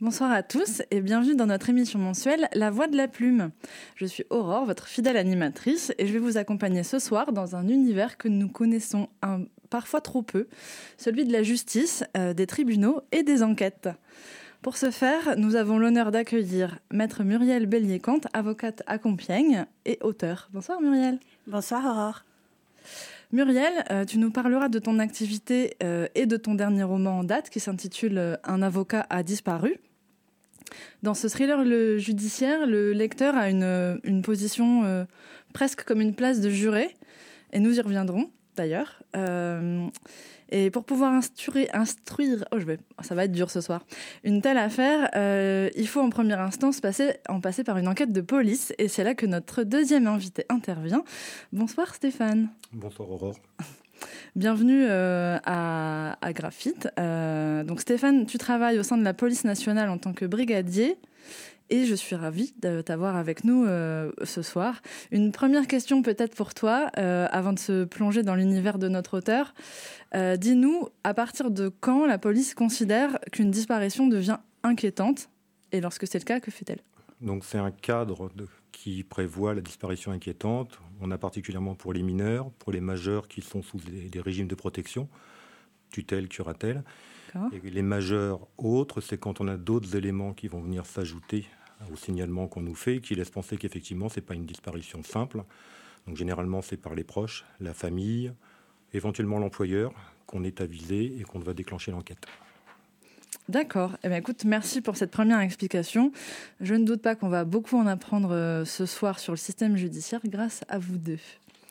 Bonsoir à tous et bienvenue dans notre émission mensuelle La Voix de la Plume. Je suis Aurore, votre fidèle animatrice, et je vais vous accompagner ce soir dans un univers que nous connaissons parfois trop peu, celui de la justice, des tribunaux et des enquêtes. Pour ce faire, nous avons l'honneur d'accueillir Maître Muriel Bellier-Cante, avocate à Compiègne et auteure. Bonsoir Muriel. Bonsoir Aurore. Muriel, tu nous parleras de ton activité et de ton dernier roman en date qui s'intitule « Un avocat a disparu ». Dans ce thriller judiciaire, le lecteur a une position presque comme une place de juré, et nous y reviendrons d'ailleurs. Et pour pouvoir instruire, ça va être dur ce soir, une telle affaire, il faut en première instance passer par une enquête de police, et c'est là que notre deuxième invité intervient. Bonsoir Stéphane. Bonsoir Aurore. Bienvenue à Graphite. Donc Stéphane, tu travailles au sein de la police nationale en tant que brigadier et je suis ravie de t'avoir avec nous ce soir. Une première question peut-être pour toi, avant de se plonger dans l'univers de notre auteur. Dis-nous, à partir de quand la police considère qu'une disparition devient inquiétante et lorsque c'est le cas, que fait-elle ? Donc c'est un cadre qui prévoit la disparition inquiétante. On a particulièrement pour les mineurs, pour les majeurs qui sont sous des régimes de protection, tutelle, curatelle. D'accord. Et les majeurs autres, c'est quand on a d'autres éléments qui vont venir s'ajouter au signalement qu'on nous fait, qui laissent penser qu'effectivement, ce n'est pas une disparition simple. Donc généralement, c'est par les proches, la famille, éventuellement l'employeur, qu'on est avisé et qu'on va déclencher l'enquête. D'accord. Eh bien, écoute, merci pour cette première explication. Je ne doute pas qu'on va beaucoup en apprendre ce soir sur le système judiciaire grâce à vous deux.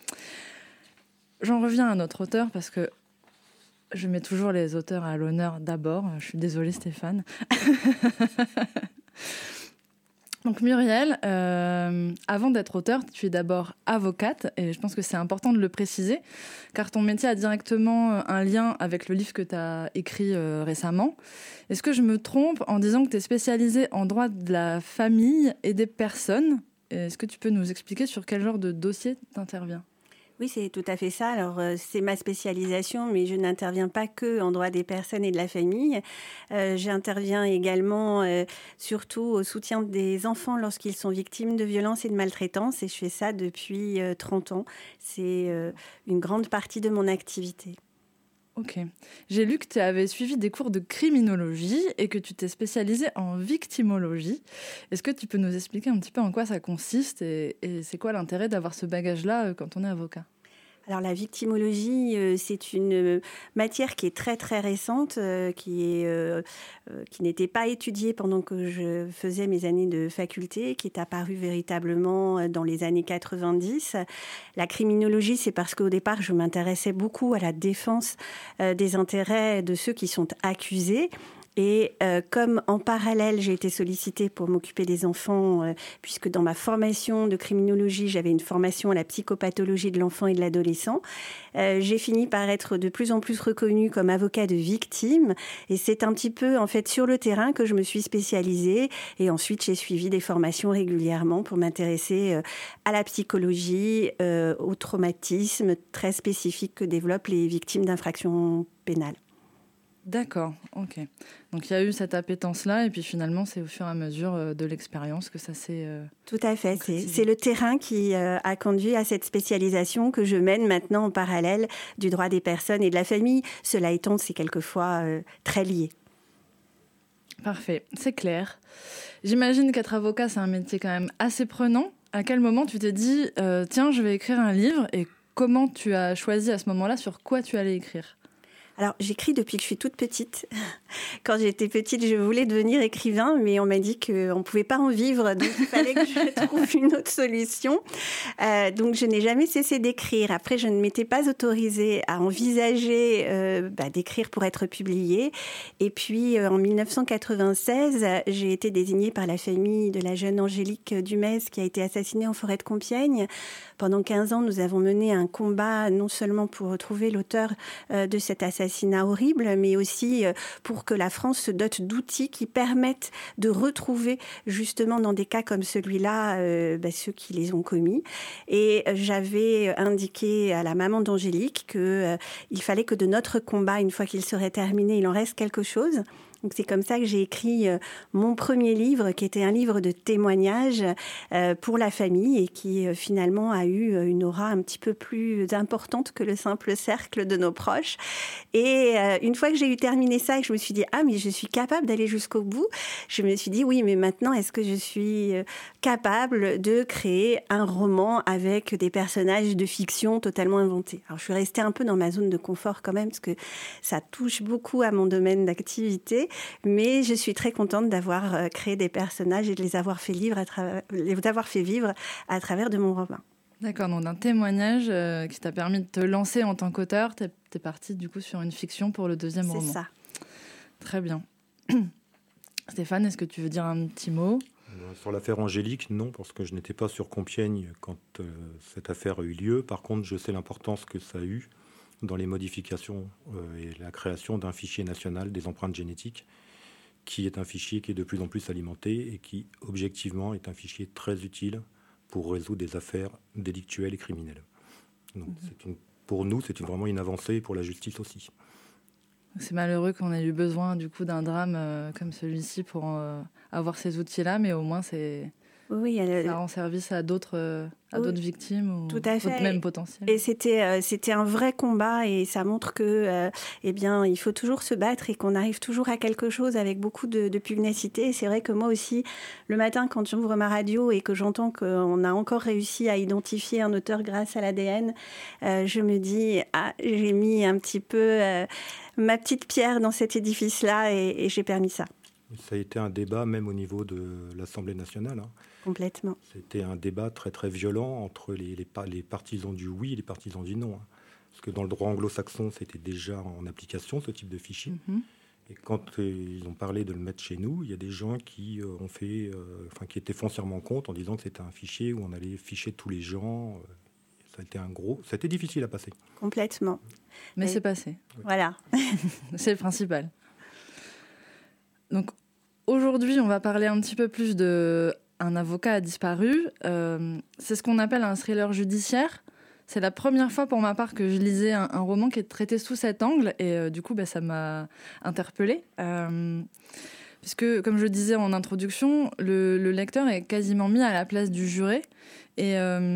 J'en reviens à notre auteur parce que je mets toujours les auteurs à l'honneur d'abord. Je suis désolée Stéphane. Donc Muriel, avant d'être auteure, tu es d'abord avocate et je pense que c'est important de le préciser car ton métier a directement un lien avec le livre que tu as écrit récemment. Est-ce que je me trompe en disant que tu es spécialisée en droit de la famille et des personnes ? Est-ce que tu peux nous expliquer sur quel genre de dossier tu interviens ? Oui, c'est tout à fait ça. Alors, c'est ma spécialisation, mais je n'interviens pas que en droit des personnes et de la famille. J'interviens également surtout au soutien des enfants lorsqu'ils sont victimes de violences et de maltraitance. Et je fais ça depuis 30 ans. C'est une grande partie de mon activité. Ok. J'ai lu que tu avais suivi des cours de criminologie et que tu t'es spécialisée en victimologie. Est-ce que tu peux nous expliquer un petit peu en quoi ça consiste et c'est quoi l'intérêt d'avoir ce bagage-là quand on est avocat ? Alors la victimologie, c'est une matière qui est très très récente, qui n'était pas étudiée pendant que je faisais mes années de faculté, qui est apparue véritablement dans les années 90. La criminologie, c'est parce qu'au départ, je m'intéressais beaucoup à la défense des intérêts de ceux qui sont accusés. Et comme en parallèle, j'ai été sollicitée pour m'occuper des enfants, puisque dans ma formation de criminologie, j'avais une formation à la psychopathologie de l'enfant et de l'adolescent, j'ai fini par être de plus en plus reconnue comme avocat de victime. Et c'est un petit peu en fait sur le terrain que je me suis spécialisée. Et ensuite, j'ai suivi des formations régulièrement pour m'intéresser à la psychologie, au traumatisme très spécifique que développent les victimes d'infractions pénales. D'accord, ok. Donc il y a eu cette appétence-là et puis finalement c'est au fur et à mesure de l'expérience que ça s'est... Tout à fait, c'est le terrain qui a conduit à cette spécialisation que je mène maintenant en parallèle du droit des personnes et de la famille. Cela étant, c'est quelquefois très lié. Parfait, c'est clair. J'imagine qu'être avocat c'est un métier quand même assez prenant. À quel moment tu t'es dit tiens je vais écrire un livre et comment tu as choisi à ce moment-là sur quoi tu allais écrire ? Alors, j'écris depuis que je suis toute petite. Quand j'étais petite, je voulais devenir écrivain, mais on m'a dit qu'on ne pouvait pas en vivre, donc il fallait que je trouve une autre solution. Donc, je n'ai jamais cessé d'écrire. Après, je ne m'étais pas autorisée à envisager d'écrire pour être publiée. Et puis, en 1996, j'ai été désignée par la famille de la jeune Angélique Dumez qui a été assassinée en forêt de Compiègne. Pendant 15 ans, nous avons mené un combat non seulement pour retrouver l'auteur de cet assassinat horrible, mais aussi pour que la France se dote d'outils qui permettent de retrouver justement dans des cas comme celui-là ceux qui les ont commis. Et j'avais indiqué à la maman d'Angélique qu'il fallait que de notre combat, une fois qu'il serait terminé, il en reste quelque chose. Donc c'est comme ça que j'ai écrit mon premier livre, qui était un livre de témoignages pour la famille et qui finalement a eu une aura un petit peu plus importante que le simple cercle de nos proches. Et une fois que j'ai eu terminé ça et que je me suis dit « Ah, mais je suis capable d'aller jusqu'au bout », je me suis dit « Oui, mais maintenant, est-ce que je suis capable de créer un roman avec des personnages de fiction totalement inventés ?» Alors, je suis restée un peu dans ma zone de confort quand même, parce que ça touche beaucoup à mon domaine d'activité. Mais je suis très contente d'avoir créé des personnages et de les avoir fait vivre à travers de mon roman. D'accord, donc d'un témoignage qui t'a permis de te lancer en tant qu'auteur, t'es partie du coup sur une fiction pour le deuxième roman. C'est ça. Très bien. Stéphane, est-ce que tu veux dire un petit mot ? Sur l'affaire Angélique, non, parce que je n'étais pas sur Compiègne quand cette affaire a eu lieu. Par contre, je sais l'importance que ça a eu dans les modifications et la création d'un fichier national des empreintes génétiques, qui est un fichier qui est de plus en plus alimenté et qui, objectivement, est un fichier très utile pour résoudre des affaires délictuelles et criminelles. Donc, pour nous, c'est vraiment une avancée pour la justice aussi. C'est malheureux qu'on ait eu besoin du coup d'un drame comme celui-ci pour avoir ces outils-là, mais au moins ça rend service à d'autres victimes ou tout à fait. Même potentielles. Et c'était un vrai combat et ça montre que il faut toujours se battre et qu'on arrive toujours à quelque chose avec beaucoup de pugnacité. Et c'est vrai que moi aussi, le matin, quand j'ouvre ma radio et que j'entends qu'on a encore réussi à identifier un auteur grâce à l'ADN, je me dis j'ai mis un petit peu ma petite pierre dans cet édifice-là et j'ai permis ça. Ça a été un débat même au niveau de l'Assemblée nationale. Complètement. C'était un débat très très violent entre les partisans du oui et les partisans du non. Parce que dans le droit anglo-saxon, c'était déjà en application ce type de fichier. Mm-hmm. Et quand ils ont parlé de le mettre chez nous, il y a des gens qui qui étaient foncièrement contre en disant que c'était un fichier où on allait ficher tous les gens. Ça a été difficile à passer. Complètement. Mais c'est passé. Voilà. C'est le principal. Donc aujourd'hui, on va parler un petit peu plus de Un avocat a disparu. C'est ce qu'on appelle un thriller judiciaire. C'est la première fois pour ma part que je lisais un roman qui est traité sous cet angle et du coup, ça m'a interpellée. Puisque, comme je le disais en introduction, le lecteur est quasiment mis à la place du juré et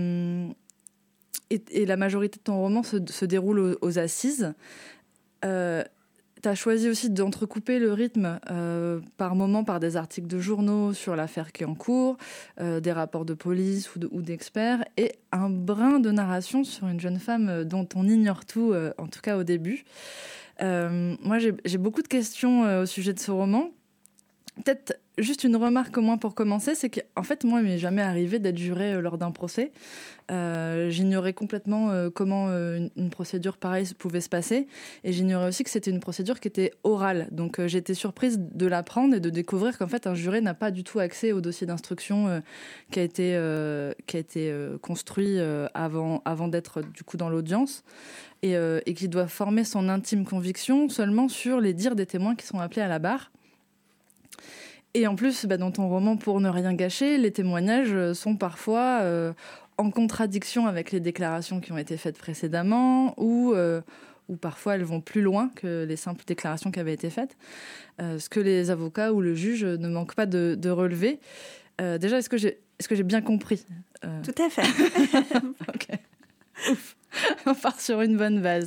la majorité de ton roman se déroule aux assises. Tu as choisi aussi d'entrecouper le rythme par moments par des articles de journaux sur l'affaire qui est en cours, des rapports de police ou d'experts, et un brin de narration sur une jeune femme dont on ignore tout, en tout cas au début. Moi, j'ai beaucoup de questions au sujet de ce roman. Peut-être juste une remarque au moins pour commencer, c'est qu'en fait, moi, il m'est jamais arrivé d'être juré lors d'un procès. J'ignorais complètement comment une procédure pareille pouvait se passer. Et j'ignorais aussi que c'était une procédure qui était orale. Donc, j'étais surprise de l'apprendre et de découvrir qu'en fait, un juré n'a pas du tout accès au dossier d'instruction qui a été construit avant d'être du coup dans l'audience. Et qui doit former son intime conviction seulement sur les dires des témoins qui sont appelés à la barre. Et en plus, dans ton roman, pour ne rien gâcher, les témoignages sont parfois en contradiction avec les déclarations qui ont été faites précédemment ou parfois elles vont plus loin que les simples déclarations qui avaient été faites, ce que les avocats ou le juge ne manquent pas de relever. Déjà, est-ce que j'ai bien compris Tout à fait. Ok. Ouf. On part sur une bonne base.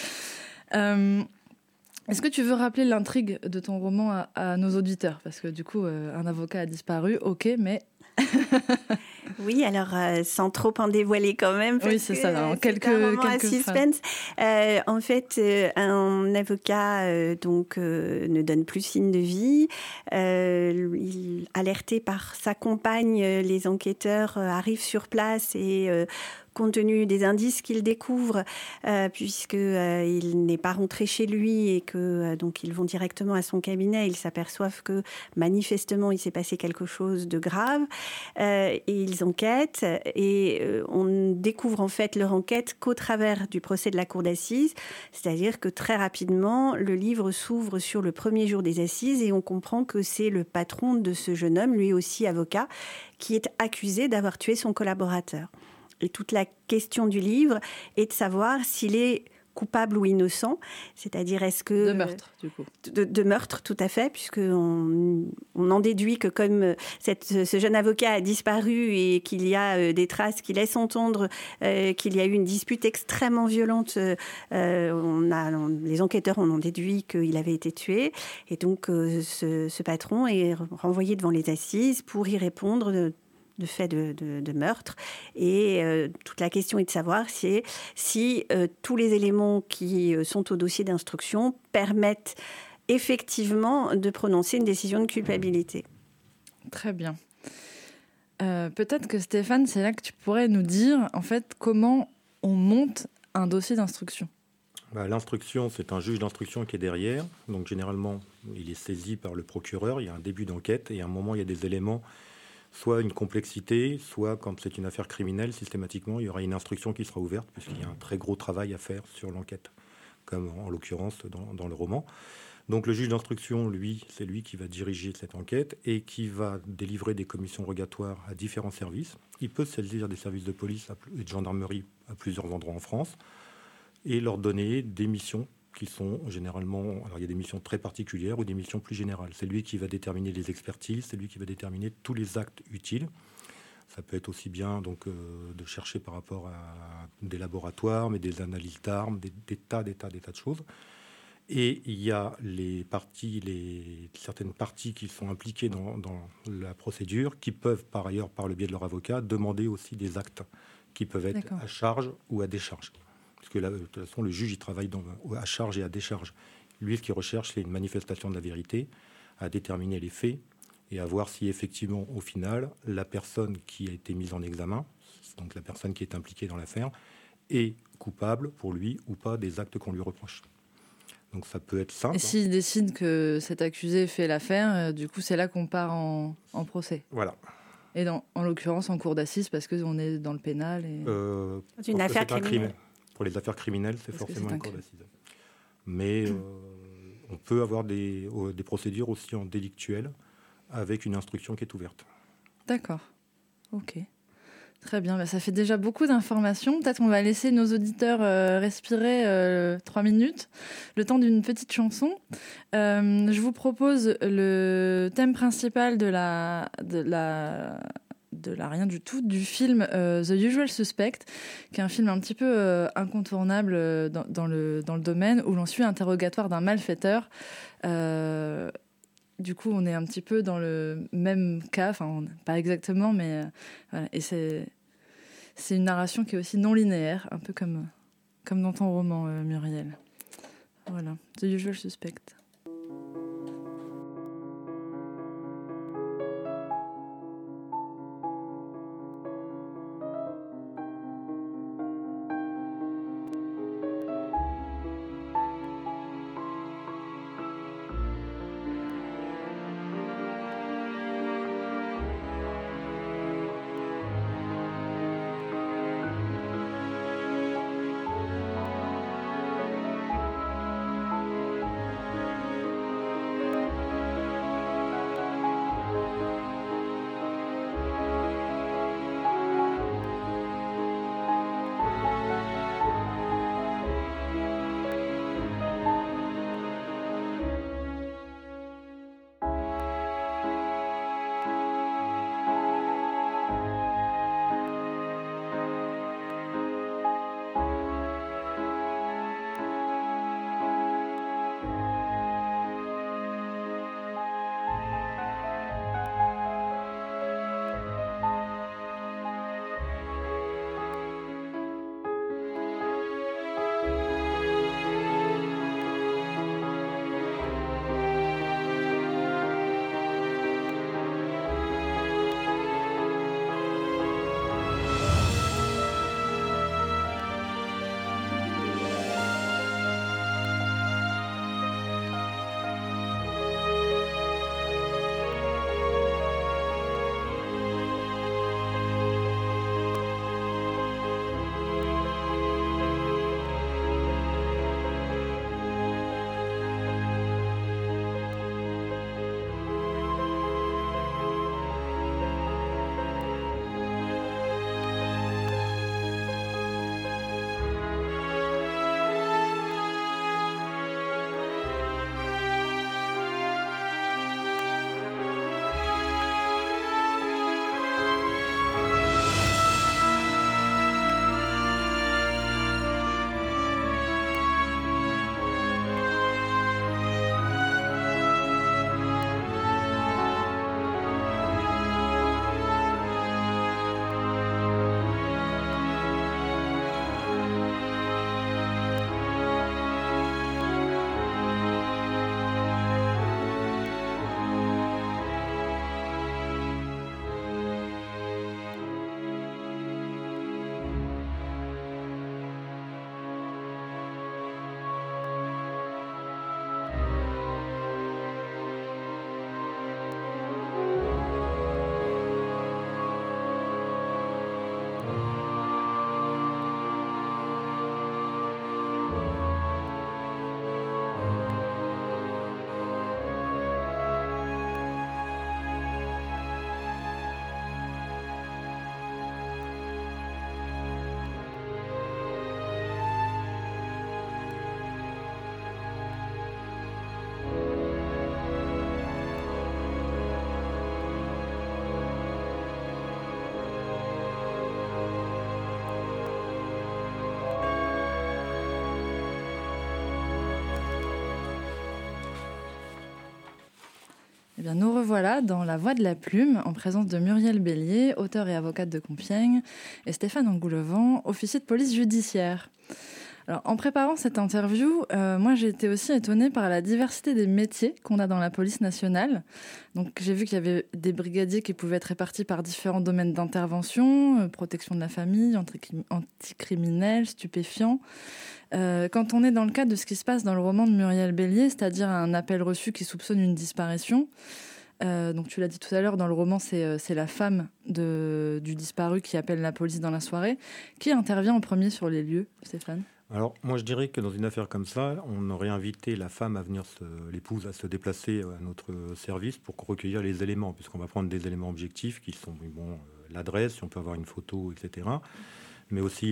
Est-ce que tu veux rappeler l'intrigue de ton roman à nos auditeurs ? Parce que du coup, un avocat a disparu, ok, mais... Oui, alors sans trop en dévoiler quand même. Oui, c'est ça, dans quelques suspense. En fait, un avocat ne donne plus signe de vie. Alerté par sa compagne, les enquêteurs arrivent sur place et... compte tenu des indices qu'il découvre, puisqu'il n'est pas rentré chez lui et que donc ils vont directement à son cabinet, ils s'aperçoivent que manifestement il s'est passé quelque chose de grave et ils enquêtent et on découvre en fait leur enquête qu'au travers du procès de la cour d'assises, c'est-à-dire que très rapidement le livre s'ouvre sur le premier jour des assises et on comprend que c'est le patron de ce jeune homme, lui aussi avocat, qui est accusé d'avoir tué son collaborateur. Et toute la question du livre est de savoir s'il est coupable ou innocent, c'est-à-dire est-ce que... De meurtre, du coup. De meurtre, tout à fait, puisqu'on en déduit que comme ce jeune avocat a disparu et qu'il y a des traces qui laissent entendre qu'il y a eu une dispute extrêmement violente, les enquêteurs en ont déduit qu'il avait été tué. Et donc, ce patron est renvoyé devant les assises pour y répondre de fait de meurtre. Et toute la question est de savoir si tous les éléments qui sont au dossier d'instruction permettent effectivement de prononcer une décision de culpabilité. Très bien. Peut-être que Stéphane, c'est là que tu pourrais nous dire en fait comment on monte un dossier d'instruction. L'instruction, c'est un juge d'instruction qui est derrière. Donc généralement, il est saisi par le procureur. Il y a un début d'enquête et à un moment, il y a des éléments, soit une complexité, soit quand c'est une affaire criminelle, systématiquement, il y aura une instruction qui sera ouverte puisqu'il y a un très gros travail à faire sur l'enquête, comme en l'occurrence dans le roman. Donc le juge d'instruction, lui, c'est lui qui va diriger cette enquête et qui va délivrer des commissions rogatoires à différents services. Il peut saisir des services de police et de gendarmerie à plusieurs endroits en France et leur donner des missions qui sont généralement... Alors il y a des missions très particulières ou des missions plus générales. C'est lui qui va déterminer les expertises, c'est lui qui va déterminer tous les actes utiles. Ça peut être aussi bien donc, de chercher par rapport à des laboratoires, mais des analyses d'armes, des tas de choses. Et il y a certaines parties qui sont impliquées dans la procédure, qui peuvent par ailleurs, par le biais de leur avocat, demander aussi des actes qui peuvent être à charge ou à décharge. Parce que là, de toute façon, le juge, il travaille à charge et à décharge. Lui, ce qu'il recherche, c'est une manifestation de la vérité, à déterminer les faits et à voir si effectivement, au final, la personne qui a été mise en examen, donc la personne qui est impliquée dans l'affaire, est coupable pour lui ou pas des actes qu'on lui reproche. Donc ça peut être simple. Et s'il décide que cet accusé fait l'affaire, du coup, c'est là qu'on part en procès. Voilà. Et en l'occurrence, en cour d'assises, parce qu'on est dans le pénal. C'est une affaire criminelle. Pour les affaires criminelles, c'est forcément une cour d'assises. Mais on peut avoir des procédures aussi en délictuel avec une instruction qui est ouverte. D'accord. Ok. Très bien. Ça fait déjà beaucoup d'informations. Peut-être on va laisser nos auditeurs respirer 3 minutes, le temps d'une petite chanson. Je vous propose le thème principal de rien du tout, du film The Usual Suspect, qui est un film un petit peu incontournable dans le domaine, où l'on suit l'interrogatoire d'un malfaiteur. Du coup, on est un petit peu dans le même cas, enfin, pas exactement, mais voilà. Et c'est une narration qui est aussi non linéaire, un peu comme dans ton roman, Muriel. Voilà, The Usual Suspect. Eh bien, nous revoilà dans La Voix de la Plume, en présence de Muriel Bélier, auteure et avocate de Compiègne, et Stéphane Angoulevent, officier de police judiciaire. Alors, en préparant cette interview, moi j'ai été aussi étonnée par la diversité des métiers qu'on a dans la police nationale. Donc j'ai vu qu'il y avait des brigadiers qui pouvaient être répartis par différents domaines d'intervention, protection de la famille, anticriminel, stupéfiants. Quand on est dans le cadre de ce qui se passe dans le roman de Muriel Bélier, c'est-à-dire un appel reçu qui soupçonne une disparition, donc tu l'as dit tout à l'heure, dans le roman, c'est la femme du disparu qui appelle la police dans la soirée. Qui intervient en premier sur les lieux, Stéphane ? Alors, moi, je dirais que dans une affaire comme ça, on aurait invité la femme à venir, l'épouse, à se déplacer à notre service pour recueillir les éléments, puisqu'on va prendre des éléments objectifs qui sont l'adresse, si on peut avoir une photo, etc. Mais aussi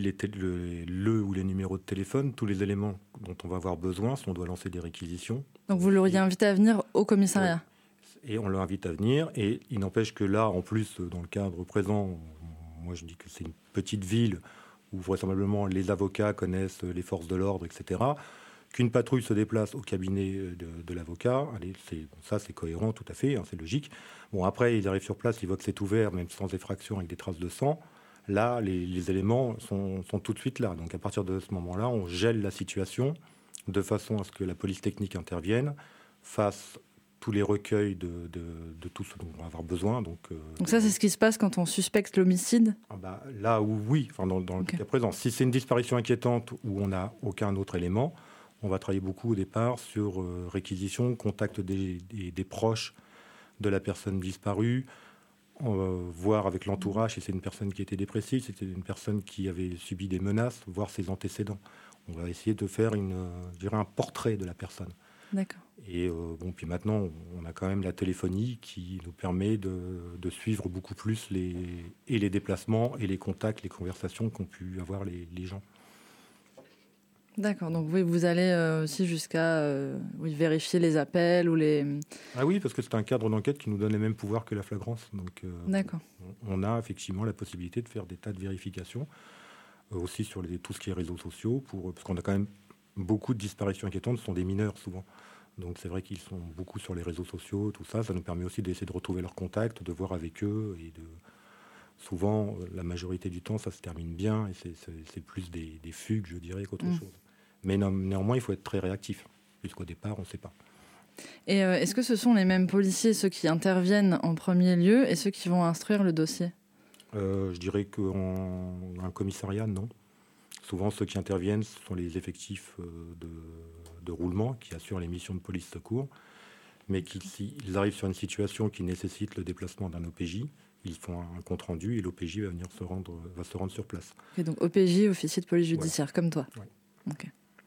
le ou les numéros de téléphone, tous les éléments dont on va avoir besoin si on doit lancer des réquisitions. Donc vous l'auriez invité à venir au commissariat ? Oui. Et on l'invite à venir. Et il n'empêche que là, en plus, dans le cadre présent, moi je dis que c'est une petite ville où vraisemblablement les avocats connaissent les forces de l'ordre, etc. Qu'une patrouille se déplace au cabinet de l'avocat, c'est cohérent tout à fait, c'est logique. Bon, après, ils arrivent sur place, ils voient que c'est ouvert, même sans effraction, avec des traces de sang. Là, les éléments sont tout de suite là. Donc à partir de ce moment-là, on gèle la situation de façon à ce que la police technique intervienne, fasse tous les recueils de tout ce dont on va avoir besoin. Donc ça, c'est ce qui se passe quand on suspecte l'homicide ? Là où oui, dans le cas présent. Si c'est une disparition inquiétante où on n'a aucun autre élément, on va travailler beaucoup au départ sur réquisition, contact des proches de la personne disparue, voir avec l'entourage si c'est une personne qui était dépressive, si c'était une personne qui avait subi des menaces, voir ses antécédents. On va essayer de faire un portrait de la personne. D'accord. Et puis maintenant, on a quand même la téléphonie qui nous permet de suivre beaucoup plus les déplacements et les contacts, les conversations qu'ont pu avoir les gens. D'accord, donc vous allez aussi jusqu'à vérifier les appels ou les... Ah oui, parce que c'est un cadre d'enquête qui nous donne les mêmes pouvoirs que la flagrance. Donc D'accord. On a effectivement la possibilité de faire des tas de vérifications, aussi sur tout ce qui est réseaux sociaux, parce qu'on a quand même beaucoup de disparitions inquiétantes, ce sont des mineurs souvent. Donc c'est vrai qu'ils sont beaucoup sur les réseaux sociaux, tout ça. Ça nous permet aussi d'essayer de retrouver leurs contacts, de voir avec eux. Et souvent, la majorité du temps, ça se termine bien. Et c'est plus des fugues, je dirais, qu'autre chose. Mais néanmoins, il faut être très réactif. Puisqu'au départ, on ne sait pas. Et est-ce que ce sont les mêmes policiers, ceux qui interviennent en premier lieu, et ceux qui vont instruire le dossier ? Je dirais qu'un commissariat, non. Souvent, ceux qui interviennent, ce sont les effectifs de roulement qui assurent les missions de police-secours. Mais s'ils arrivent sur une situation qui nécessite le déplacement d'un OPJ, ils font un compte-rendu et l'OPJ va se rendre sur place. Et donc OPJ, officier de police judiciaire, comme toi. Oui. Ok.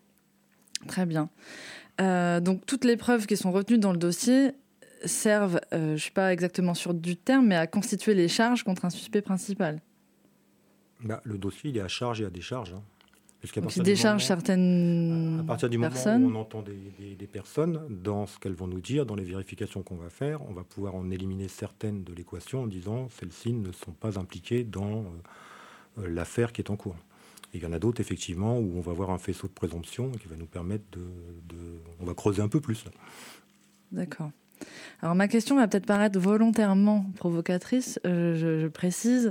Très bien. Donc toutes les preuves qui sont retenues dans le dossier servent, je ne suis pas exactement sûre du terme, mais à constituer les charges contre un suspect principal. Le dossier, il est à charge et à décharge. Donc il décharge certaines personnes. À partir du moment où on entend des personnes, dans ce qu'elles vont nous dire, dans les vérifications qu'on va faire, on va pouvoir en éliminer certaines de l'équation en disant celles-ci ne sont pas impliquées dans l'affaire qui est en cours. Et il y en a d'autres, effectivement, où on va avoir un faisceau de présomption qui va nous permettre on va creuser un peu plus. Là. D'accord. Alors ma question va peut-être paraître volontairement provocatrice, je précise.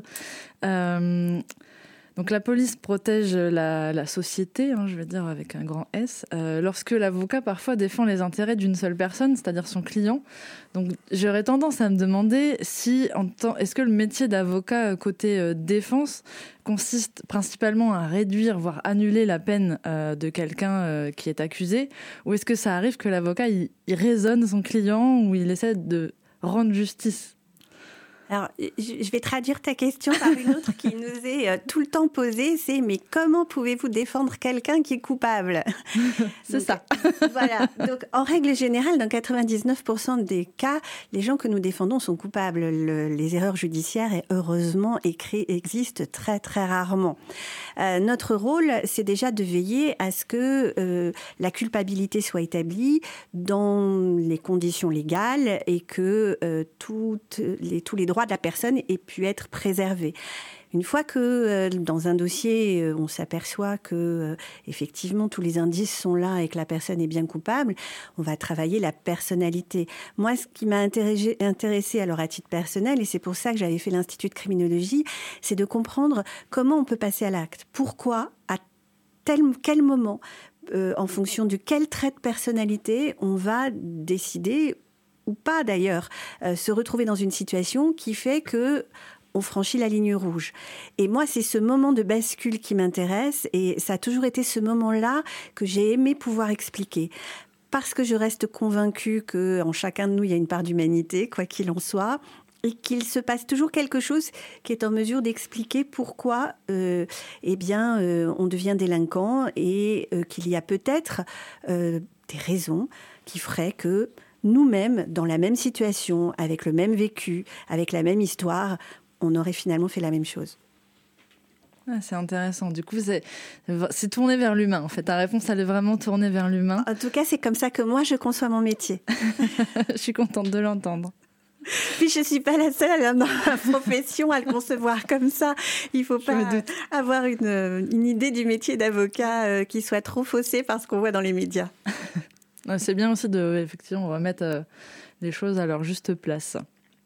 Donc la police protège la société, je vais dire avec un grand S, lorsque l'avocat parfois défend les intérêts d'une seule personne, c'est-à-dire son client. Donc j'aurais tendance à me demander est-ce que le métier d'avocat côté défense consiste principalement à réduire, voire annuler la peine de quelqu'un qui est accusé, ou est-ce que ça arrive que l'avocat il raisonne son client ou il essaie de rendre justice ? Alors, je vais traduire ta question par une autre qui nous est tout le temps posée, c'est « Mais comment pouvez-vous défendre quelqu'un qui est coupable ?» C'est ça. Voilà. Donc, en règle générale, dans 99% des cas, les gens que nous défendons sont coupables. Les erreurs judiciaires, heureusement, existent très, très rarement. Notre rôle, c'est déjà de veiller à ce que la culpabilité soit établie dans les conditions légales et que tous les droits de la personne aient pu être préservés. Une fois que dans un dossier, on s'aperçoit que effectivement tous les indices sont là et que la personne est bien coupable, on va travailler la personnalité. Moi, ce qui m'a intéressée alors à titre personnel, et c'est pour ça que j'avais fait l'Institut de criminologie, c'est de comprendre comment on peut passer à l'acte. Pourquoi, à quel moment, en fonction de quel trait de personnalité, on va décider, ou pas d'ailleurs, se retrouver dans une situation qui fait que on franchit la ligne rouge. Et moi, c'est ce moment de bascule qui m'intéresse, et ça a toujours été ce moment-là que j'ai aimé pouvoir expliquer. Parce que je reste convaincue qu'en chacun de nous, il y a une part d'humanité, quoi qu'il en soit, et qu'il se passe toujours quelque chose qui est en mesure d'expliquer pourquoi on devient délinquant, et qu'il y a peut-être des raisons qui feraient que nous-mêmes, dans la même situation, avec le même vécu, avec la même histoire, on aurait finalement fait la même chose. Ah, c'est intéressant. Du coup, c'est tourné vers l'humain. En fait, ta réponse, elle est vraiment tournée vers l'humain. En tout cas, c'est comme ça que moi, je conçois mon métier. Je suis contente de l'entendre. Puis je ne suis pas la seule dans ma profession à le concevoir comme ça. Il ne faut pas avoir une idée du métier d'avocat qui soit trop faussée par ce qu'on voit dans les médias. C'est bien aussi de effectivement remettre les choses à leur juste place.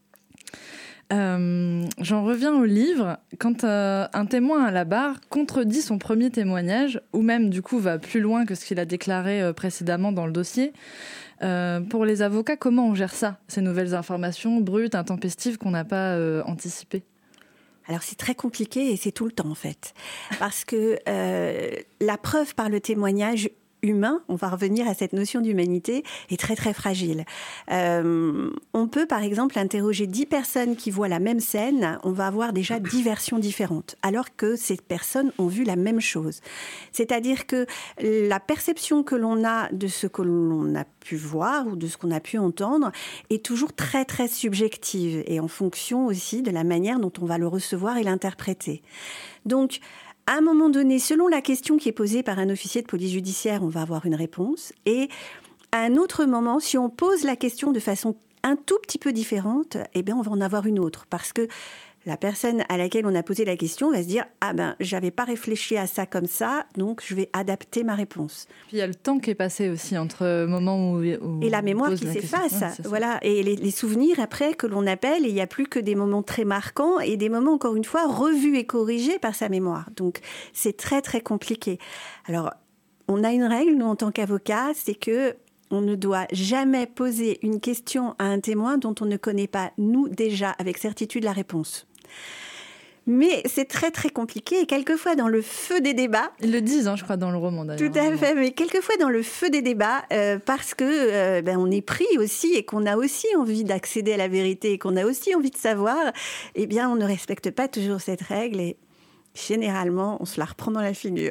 J'en reviens au livre. Quand un témoin à la barre contredit son premier témoignage, ou même du coup va plus loin que ce qu'il a déclaré précédemment dans le dossier, pour les avocats, comment on gère ça, ces nouvelles informations brutes, intempestives qu'on n'a pas anticipées? Alors c'est très compliqué, et c'est tout le temps en fait, parce que la preuve par le témoignage humain, on va revenir à cette notion d'humanité, est très très fragile. On peut par exemple interroger 10 personnes qui voient la même scène, on va avoir déjà 10 versions différentes, alors que ces personnes ont vu la même chose. C'est-à-dire que la perception que l'on a de ce que l'on a pu voir ou de ce qu'on a pu entendre est toujours très très subjective, et en fonction aussi de la manière dont on va le recevoir et l'interpréter. Donc, à un moment donné, selon la question qui est posée par un officier de police judiciaire, on va avoir une réponse. Et à un autre moment, si on pose la question de façon un tout petit peu différente, eh bien, on va en avoir une autre. Parce que la personne à laquelle on a posé la question va se dire « Ah ben, j'avais pas réfléchi à ça comme ça, donc je vais adapter ma réponse. » Puis il y a le temps qui est passé aussi entre le moment où et la mémoire qui s'efface, voilà. Et les souvenirs après que l'on appelle, et il n'y a plus que des moments très marquants et des moments, encore une fois, revus et corrigés par sa mémoire. Donc c'est très très compliqué. Alors, on a une règle, nous, en tant qu'avocats, c'est que on ne doit jamais poser une question à un témoin dont on ne connaît pas, nous, déjà, avec certitude, la réponse. Mais c'est très, très compliqué. Et quelquefois, dans le feu des débats... Ils le disent, je crois, dans le roman, d'ailleurs. Tout à fait. Mais quelquefois, dans le feu des débats, parce que on est pris aussi et qu'on a aussi envie d'accéder à la vérité et qu'on a aussi envie de savoir, eh bien, on ne respecte pas toujours cette règle. Et généralement, on se la reprend dans la figure.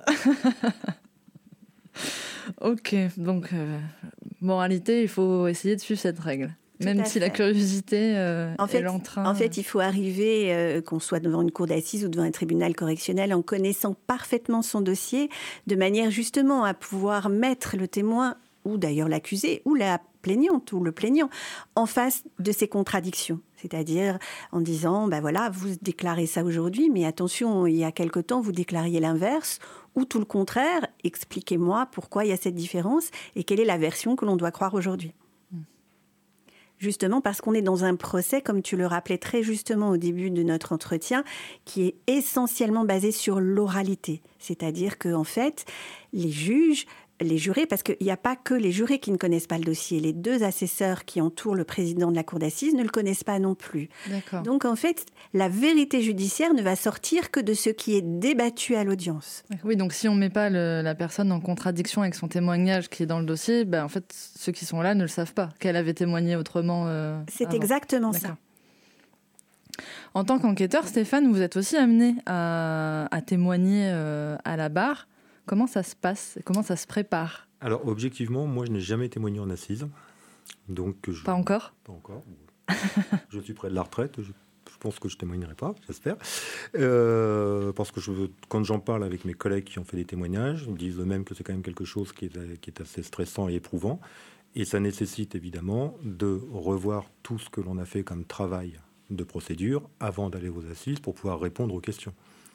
Ok, donc moralité, il faut essayer de suivre cette règle. Même si la curiosité est l'entrain. En fait, il faut arriver, qu'on soit devant une cour d'assises ou devant un tribunal correctionnel, en connaissant parfaitement son dossier, de manière justement à pouvoir mettre le témoin, ou d'ailleurs l'accusé, ou la plaignante, ou le plaignant, en face de ces contradictions. C'est-à-dire en disant, voilà, vous déclarez ça aujourd'hui, mais attention, il y a quelque temps, vous déclariez l'inverse, ou tout le contraire, expliquez-moi pourquoi il y a cette différence et quelle est la version que l'on doit croire aujourd'hui. Justement parce qu'on est dans un procès, comme tu le rappelais très justement au début de notre entretien, qui est essentiellement basé sur l'oralité. C'est-à-dire qu'en fait, les juges, les jurés, parce qu'il n'y a pas que les jurés qui ne connaissent pas le dossier, les 2 assesseurs qui entourent le président de la cour d'assises ne le connaissent pas non plus. D'accord. Donc en fait, la vérité judiciaire ne va sortir que de ce qui est débattu à l'audience. Oui, donc si on ne met pas la personne en contradiction avec son témoignage qui est dans le dossier, en fait, ceux qui sont là ne le savent pas, qu'elle avait témoigné autrement. C'est avant. Exactement D'accord. ça. En tant qu'enquêteur, Stéphane, vous êtes aussi amené à témoigner à la barre. Comment ça se passe? Comment ça se prépare? Alors, objectivement, moi, je n'ai jamais témoigné en assises. Donc, Pas encore? Pas encore. Je suis près de la retraite. Je pense que je ne témoignerai pas, j'espère. Parce que quand j'en parle avec mes collègues qui ont fait des témoignages, ils me disent eux-mêmes que c'est quand même quelque chose qui est assez stressant et éprouvant. Et ça nécessite évidemment de revoir tout ce que l'on a fait comme travail de procédure avant d'aller aux assises pour pouvoir répondre aux questions.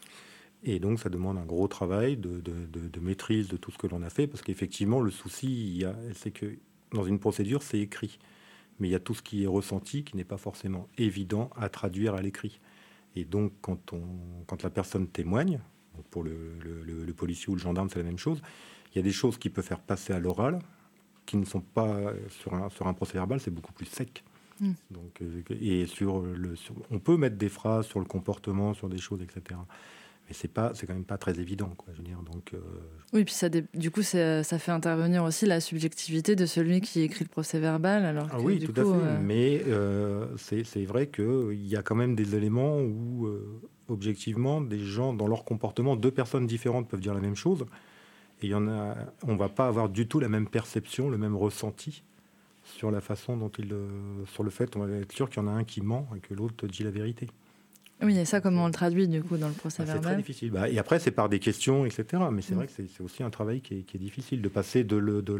Et donc, ça demande un gros travail de maîtrise de tout ce que l'on a fait, parce qu'effectivement, le souci, c'est que dans une procédure, c'est écrit. Mais il y a tout ce qui est ressenti qui n'est pas forcément évident à traduire à l'écrit. Et donc, quand la personne témoigne, donc pour le policier ou le gendarme, c'est la même chose, il y a des choses qui peuvent faire passer à l'oral, qui ne sont pas sur un procès-verbal, c'est beaucoup plus sec. Donc, et on peut mettre des phrases sur le comportement, sur des choses, etc. Mais c'est quand même pas très évident, quoi, je veux dire. Donc, oui, puis du coup, ça fait intervenir aussi la subjectivité de celui qui écrit le procès-verbal. Alors que, oui, tout à fait. Mais c'est vrai qu'il y a quand même des éléments où, objectivement, des gens, dans leur comportement, deux personnes différentes peuvent dire la même chose. Et on ne va pas avoir du tout la même perception, le même ressenti sur la façon dont sur le fait, on va être sûr qu'il y en a un qui ment et que l'autre dit la vérité. Oui, et ça, comment on le traduit, du coup, dans le procès-verbal ? C'est très difficile. Et après, c'est par des questions, etc. Mais c'est vrai que c'est aussi un travail qui est difficile de passer c'est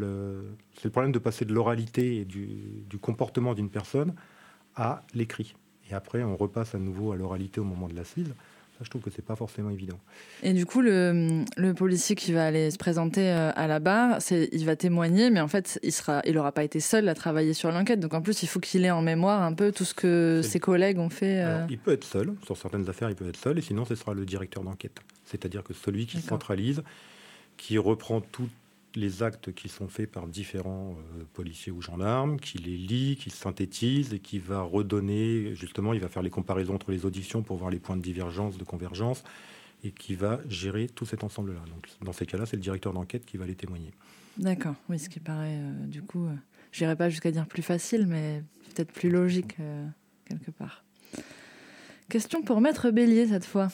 le problème de passer de l'oralité et du comportement d'une personne à l'écrit. Et après, on repasse à nouveau à l'oralité au moment de l'assise. Ça, je trouve que c'est pas forcément évident. Et du coup, le policier qui va aller se présenter à la barre, il va témoigner, mais en fait, il aura pas été seul à travailler sur l'enquête. Donc en plus, il faut qu'il ait en mémoire un peu tout ce que ses collègues ont fait. Alors, il peut être seul. Sur certaines affaires, il peut être seul. Et sinon, ce sera le directeur d'enquête. C'est-à-dire que celui qui centralise, qui reprend tous les actes qui sont faits par différents policiers ou gendarmes, qui les lit, qui synthétise et qui va redonner, justement, il va faire les comparaisons entre les auditions pour voir les points de divergence, de convergence, et qui va gérer tout cet ensemble-là. Donc, dans ces cas-là, c'est le directeur d'enquête qui va les témoigner. D'accord, oui, ce qui paraît, du coup, je n'irai pas jusqu'à dire plus facile, mais peut-être plus logique, quelque part. Question pour Maître Bélier, cette fois.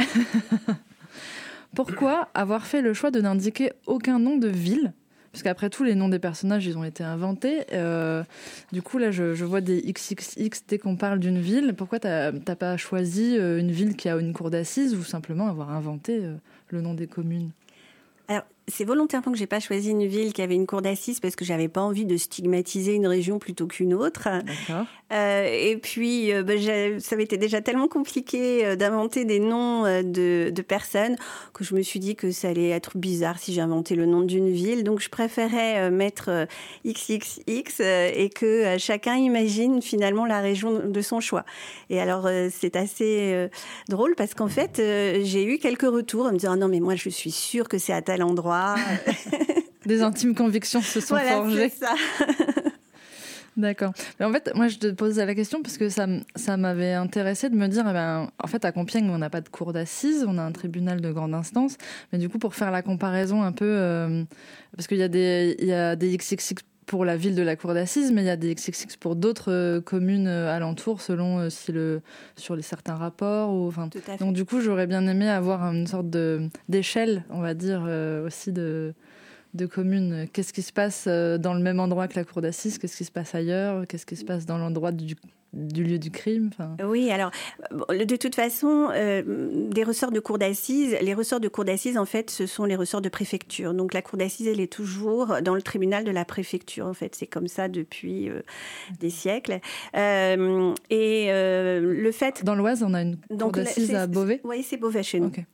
Pourquoi avoir fait le choix de n'indiquer aucun nom de ville ? Parce qu'après tout, les noms des personnages, ils ont été inventés. Du coup, là, je vois des XXX dès qu'on parle d'une ville. Pourquoi t'as pas choisi une ville qui a une cour d'assises ou simplement avoir inventé le nom des communes ? Alors, c'est volontairement que j'ai pas choisi une ville qui avait une cour d'assises parce que j'avais pas envie de stigmatiser une région plutôt qu'une autre. D'accord. Et puis, ça avait été déjà tellement compliqué d'inventer des noms de personnes que je me suis dit que ça allait être bizarre si j'inventais le nom d'une ville. Donc, je préférais mettre XXX et que chacun imagine finalement la région de son choix. Et alors, c'est assez drôle parce qu'en fait, j'ai eu quelques retours en me disant « Ah non, mais moi, je suis sûre que c'est à tel endroit. » Des intimes convictions se sont forgées. C'est ça. D'accord. Mais en fait, moi, je te posais la question parce que ça m'avait intéressé de me dire, en fait, à Compiègne, on n'a pas de cour d'assises, on a un tribunal de grande instance. Mais du coup, pour faire la comparaison un peu, parce qu'il y a des XXX pour la ville de la cour d'assises, mais il y a des XXX pour d'autres communes alentours, selon sur certains rapports. Donc, du coup, j'aurais bien aimé avoir une sorte d'échelle, on va dire, aussi de communes. Qu'est-ce qui se passe dans le même endroit que la cour d'assises ? Qu'est-ce qui se passe ailleurs ? Qu'est-ce qui se passe dans l'endroit du lieu du crime ? Oui, alors, de toute façon, des ressorts de cour d'assises, les ressorts de cour d'assises, en fait, ce sont les ressorts de préfecture. Donc, la cour d'assises, elle est toujours dans le tribunal de la préfecture, en fait. C'est comme ça depuis des siècles. Le fait... Dans l'Oise, on a une cour d'assises à Beauvais ? Oui, c'est Beauvais chez nous. Okay.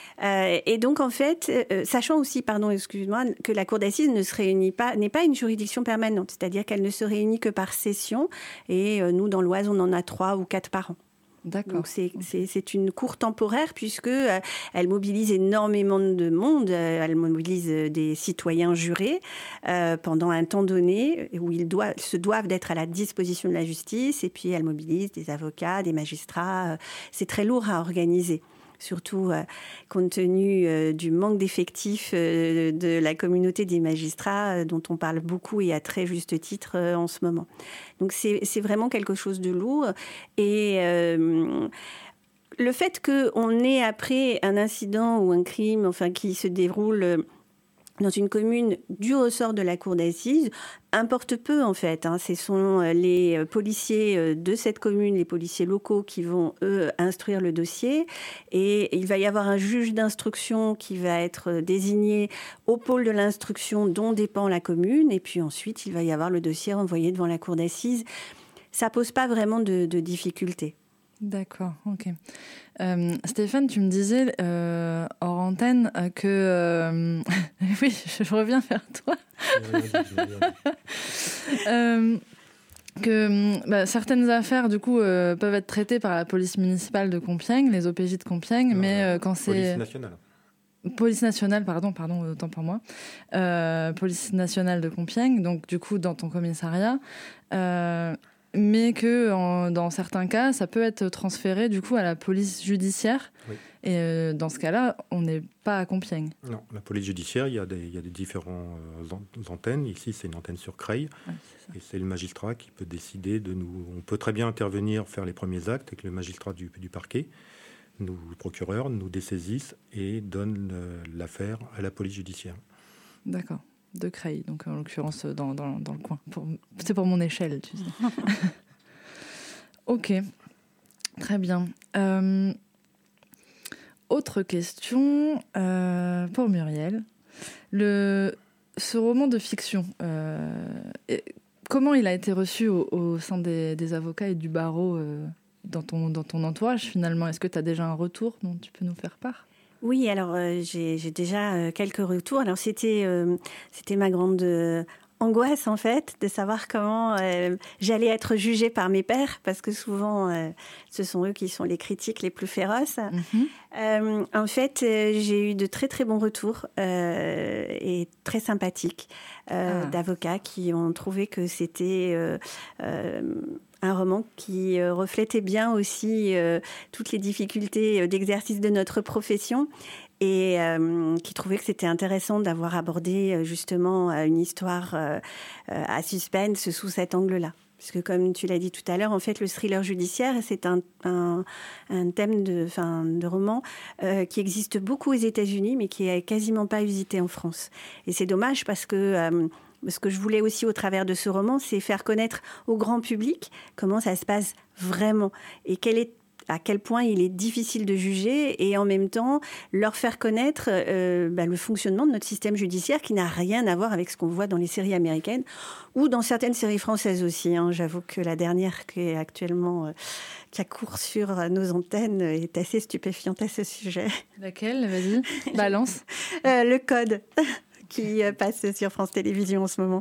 Et donc, en fait, sachant aussi, que la cour d'assises n'est pas une juridiction permanente, c'est-à-dire qu'elle ne se réunit que par session. Et nous, dans l'Oise, on en a 3 ou 4 par an. D'accord. Donc, c'est une cour temporaire puisque elle mobilise énormément de monde. Elle mobilise des citoyens jurés pendant un temps donné où ils se doivent d'être à la disposition de la justice. Et puis, elle mobilise des avocats, des magistrats. C'est très lourd à organiser. Surtout compte tenu du manque d'effectifs de la communauté des magistrats dont on parle beaucoup et à très juste titre en ce moment. Donc c'est vraiment quelque chose de lourd. Et le fait qu'on ait après un incident ou un crime qui se déroule dans une commune du ressort de la cour d'assises importe peu en fait. Ce sont les policiers de cette commune, les policiers locaux qui vont eux instruire le dossier et il va y avoir un juge d'instruction qui va être désigné au pôle de l'instruction dont dépend la commune et puis ensuite il va y avoir le dossier envoyé devant la cour d'assises. Ça pose pas vraiment de difficultés. D'accord, ok. Stéphane, tu me disais hors antenne que... oui, je reviens vers toi. Que certaines affaires, du coup, peuvent être traitées par la police municipale de Compiègne, les OPJ de Compiègne, non, mais quand c'est... Police nationale. Police nationale, pardon, autant pour moi. Police nationale de Compiègne, donc du coup, dans ton commissariat... mais que dans certains cas, ça peut être transféré du coup à la police judiciaire. Oui. Et dans ce cas-là, on n'est pas à Compiègne. Non, la police judiciaire, il y a des différentes antennes. Ici, c'est une antenne sur Creil. Ouais, et c'est le magistrat qui peut décider de nous... On peut très bien intervenir, faire les premiers actes avec le magistrat du parquet. Nous, le procureur, nous dessaisissent et donne l'affaire à la police judiciaire. D'accord. De Creil, donc en l'occurrence dans le coin. C'est pour mon échelle, tu sais. Ok, très bien. Autre question pour Muriel. Ce roman de fiction, comment il a été reçu au sein des avocats et du barreau dans ton entourage finalement? Est-ce que tu as déjà un retour dont tu peux nous faire part? Oui, alors j'ai déjà quelques retours. Alors c'était ma grande angoisse en fait de savoir comment j'allais être jugée par mes pairs, parce que souvent ce sont eux qui sont les critiques les plus féroces. Mm-hmm. En fait, j'ai eu de très très bons retours et très sympathiques d'avocats qui ont trouvé que c'était un roman qui reflétait bien aussi toutes les difficultés d'exercice de notre profession et qui trouvait que c'était intéressant d'avoir abordé justement une histoire à suspense sous cet angle-là. Parce que comme tu l'as dit tout à l'heure, en fait, le thriller judiciaire, c'est un thème de roman qui existe beaucoup aux États-Unis, mais qui est quasiment pas usité en France. Et c'est dommage parce que... ce que je voulais aussi au travers de ce roman, c'est faire connaître au grand public comment ça se passe vraiment et à quel point il est difficile de juger, et en même temps leur faire connaître le fonctionnement de notre système judiciaire qui n'a rien à voir avec ce qu'on voit dans les séries américaines ou dans certaines séries françaises aussi. J'avoue que la dernière qui est actuellement qui accourt sur nos antennes est assez stupéfiante à ce sujet. Laquelle? Vas-y, balance. Le Code. Qui passe sur France Télévisions en ce moment.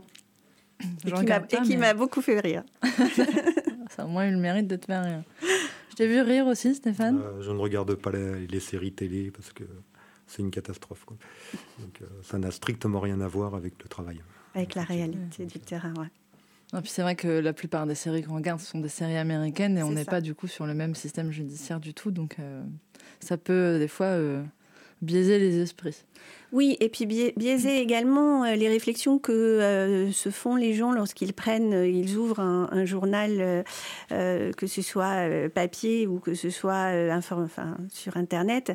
Et qui m'a beaucoup fait rire. Ça a au moins eu le mérite de te faire rire. Je t'ai vu rire aussi, Stéphane. Je ne regarde pas les séries télé parce que c'est une catastrophe, quoi. Donc, ça n'a strictement rien à voir avec le travail. Avec la réalité du terrain, ouais. Non, puis c'est vrai que la plupart des séries qu'on regarde sont des séries américaines et on n'est pas du coup sur le même système judiciaire du tout. Donc ça peut des fois biaiser les esprits. Oui, et puis biaiser également les réflexions que se font les gens lorsqu'ils ils ouvrent un journal, que ce soit papier ou que ce soit sur Internet.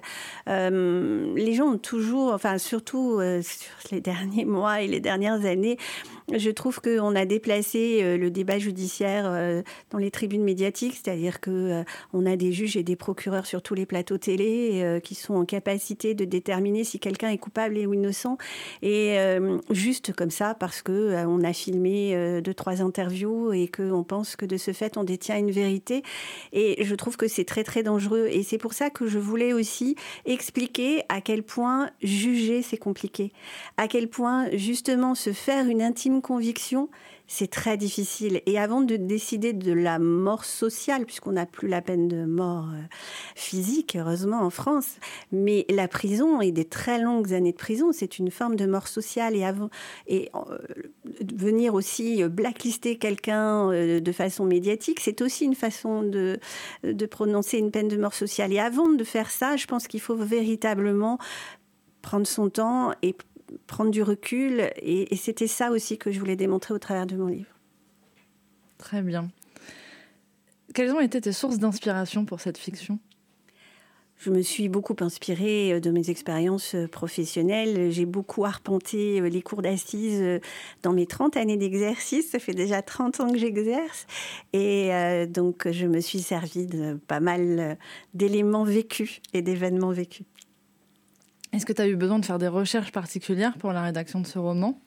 Les gens ont toujours, surtout sur les derniers mois et les dernières années, je trouve qu'on a déplacé le débat judiciaire dans les tribunes médiatiques, c'est-à-dire qu'on a des juges et des procureurs sur tous les plateaux télé qui sont en capacité de déterminer si quelqu'un est coupable ou innocent, et juste comme ça parce que on a filmé 2-3 interviews et qu'on pense que de ce fait on détient une vérité, et je trouve que c'est très très dangereux, et c'est pour ça que je voulais aussi expliquer à quel point juger c'est compliqué, à quel point justement se faire une intime conviction c'est très difficile. Et avant de décider de la mort sociale, puisqu'on n'a plus la peine de mort physique, heureusement, en France, mais la prison et des très longues années de prison, c'est une forme de mort sociale. Et venir aussi blacklister quelqu'un de façon médiatique, c'est aussi une façon de prononcer une peine de mort sociale. Et avant de faire ça, je pense qu'il faut véritablement prendre son temps et prendre du recul, et c'était ça aussi que je voulais démontrer au travers de mon livre. Très bien. Quelles ont été tes sources d'inspiration pour cette fiction ? Je me suis beaucoup inspirée de mes expériences professionnelles. J'ai beaucoup arpenté les cours d'assises dans mes 30 années d'exercice. Ça fait déjà 30 ans que j'exerce. Et donc, je me suis servie de pas mal d'éléments vécus et d'événements vécus. Est-ce que tu as eu besoin de faire des recherches particulières pour la rédaction de ce roman ?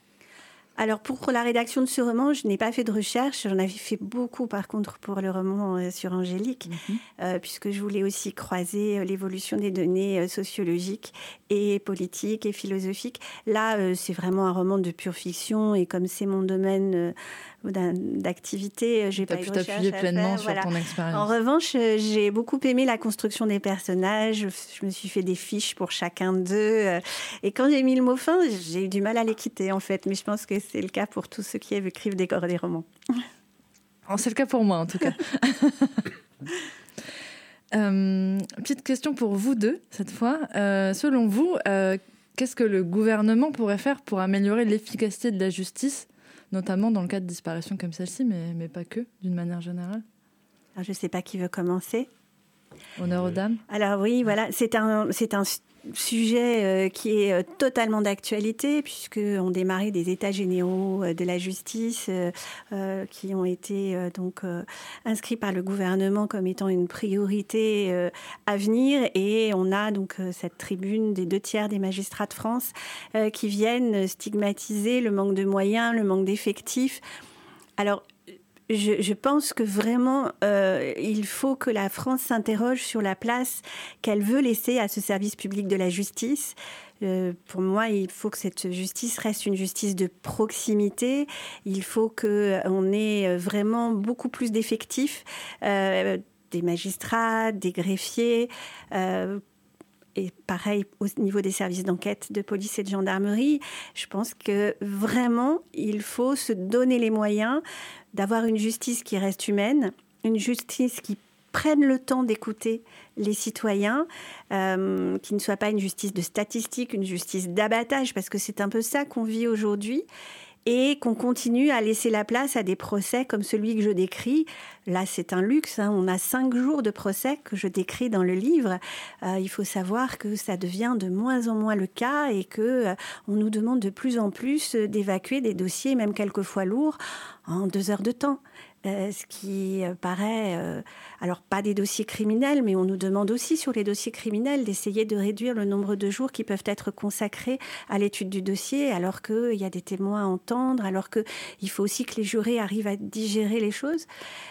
Alors, pour la rédaction de ce roman, je n'ai pas fait de recherche. J'en avais fait beaucoup, par contre, pour le roman sur Angélique, puisque je voulais aussi croiser l'évolution des données sociologiques et politiques et philosophiques. Là, c'est vraiment un roman de pure fiction, et comme c'est mon domaine d'activité, j'ai pas eu de recherche à faire. Tu as pu t'appuyer pleinement sur ton expérience. En revanche, j'ai beaucoup aimé la construction des personnages. Je me suis fait des fiches pour chacun d'eux. Et quand j'ai mis le mot fin, j'ai eu du mal à les quitter, en fait. Mais je pense que c'est le cas pour tous ceux qui écrivent des romans. C'est le cas pour moi, en tout cas. Petite question pour vous deux, cette fois. Selon vous, qu'est-ce que le gouvernement pourrait faire pour améliorer l'efficacité de la justice, notamment dans le cas de disparitions comme celle-ci, mais pas que, d'une manière générale? Alors, je ne sais pas qui veut commencer. Honneur aux dames. Alors oui, voilà, c'est un sujet qui est totalement d'actualité, puisqu'on démarrait des états généraux de la justice qui ont été inscrits par le gouvernement comme étant une priorité à venir. Et on a donc cette tribune des 2/3 des magistrats de France qui viennent stigmatiser le manque de moyens, le manque d'effectifs. Alors, je pense que vraiment, il faut que la France s'interroge sur la place qu'elle veut laisser à ce service public de la justice. Pour moi, il faut que cette justice reste une justice de proximité. Il faut qu'on ait vraiment beaucoup plus d'effectifs, des magistrats, des greffiers, et pareil au niveau des services d'enquête de police et de gendarmerie. Je pense que vraiment, il faut se donner les moyens d'avoir une justice qui reste humaine, une justice qui prenne le temps d'écouter les citoyens, qui ne soit pas une justice de statistiques, une justice d'abattage, parce que c'est un peu ça qu'on vit aujourd'hui, et qu'on continue à laisser la place à des procès comme celui que je décris. Là, c'est un luxe, hein. On a 5 jours de procès que je décris dans le livre. Il faut savoir que ça devient de moins en moins le cas et qu'on nous demande de plus en plus d'évacuer des dossiers, même quelquefois lourds, en 2 heures de temps. Ce qui paraît, alors pas des dossiers criminels, mais on nous demande aussi sur les dossiers criminels d'essayer de réduire le nombre de jours qui peuvent être consacrés à l'étude du dossier, alors qu'il y a des témoins à entendre, alors qu'il faut aussi que les jurés arrivent à digérer les choses.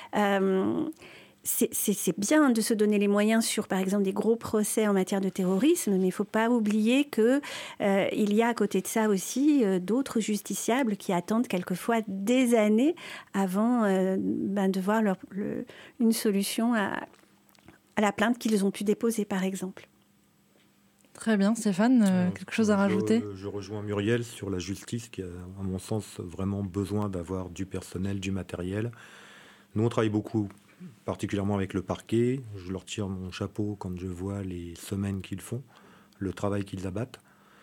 C'est bien de se donner les moyens sur, par exemple, des gros procès en matière de terrorisme, mais il ne faut pas oublier qu'il y a à côté de ça aussi d'autres justiciables qui attendent quelquefois des années avant de voir une solution à la plainte qu'ils ont pu déposer, par exemple. Très bien. Stéphane, quelque chose à rajouter ? Je rejoins Muriel sur la justice qui a, à mon sens, vraiment besoin d'avoir du personnel, du matériel. Nous, on travaille beaucoup, particulièrement avec le parquet. Je leur tire mon chapeau quand je vois les semaines qu'ils font, le travail qu'ils abattent.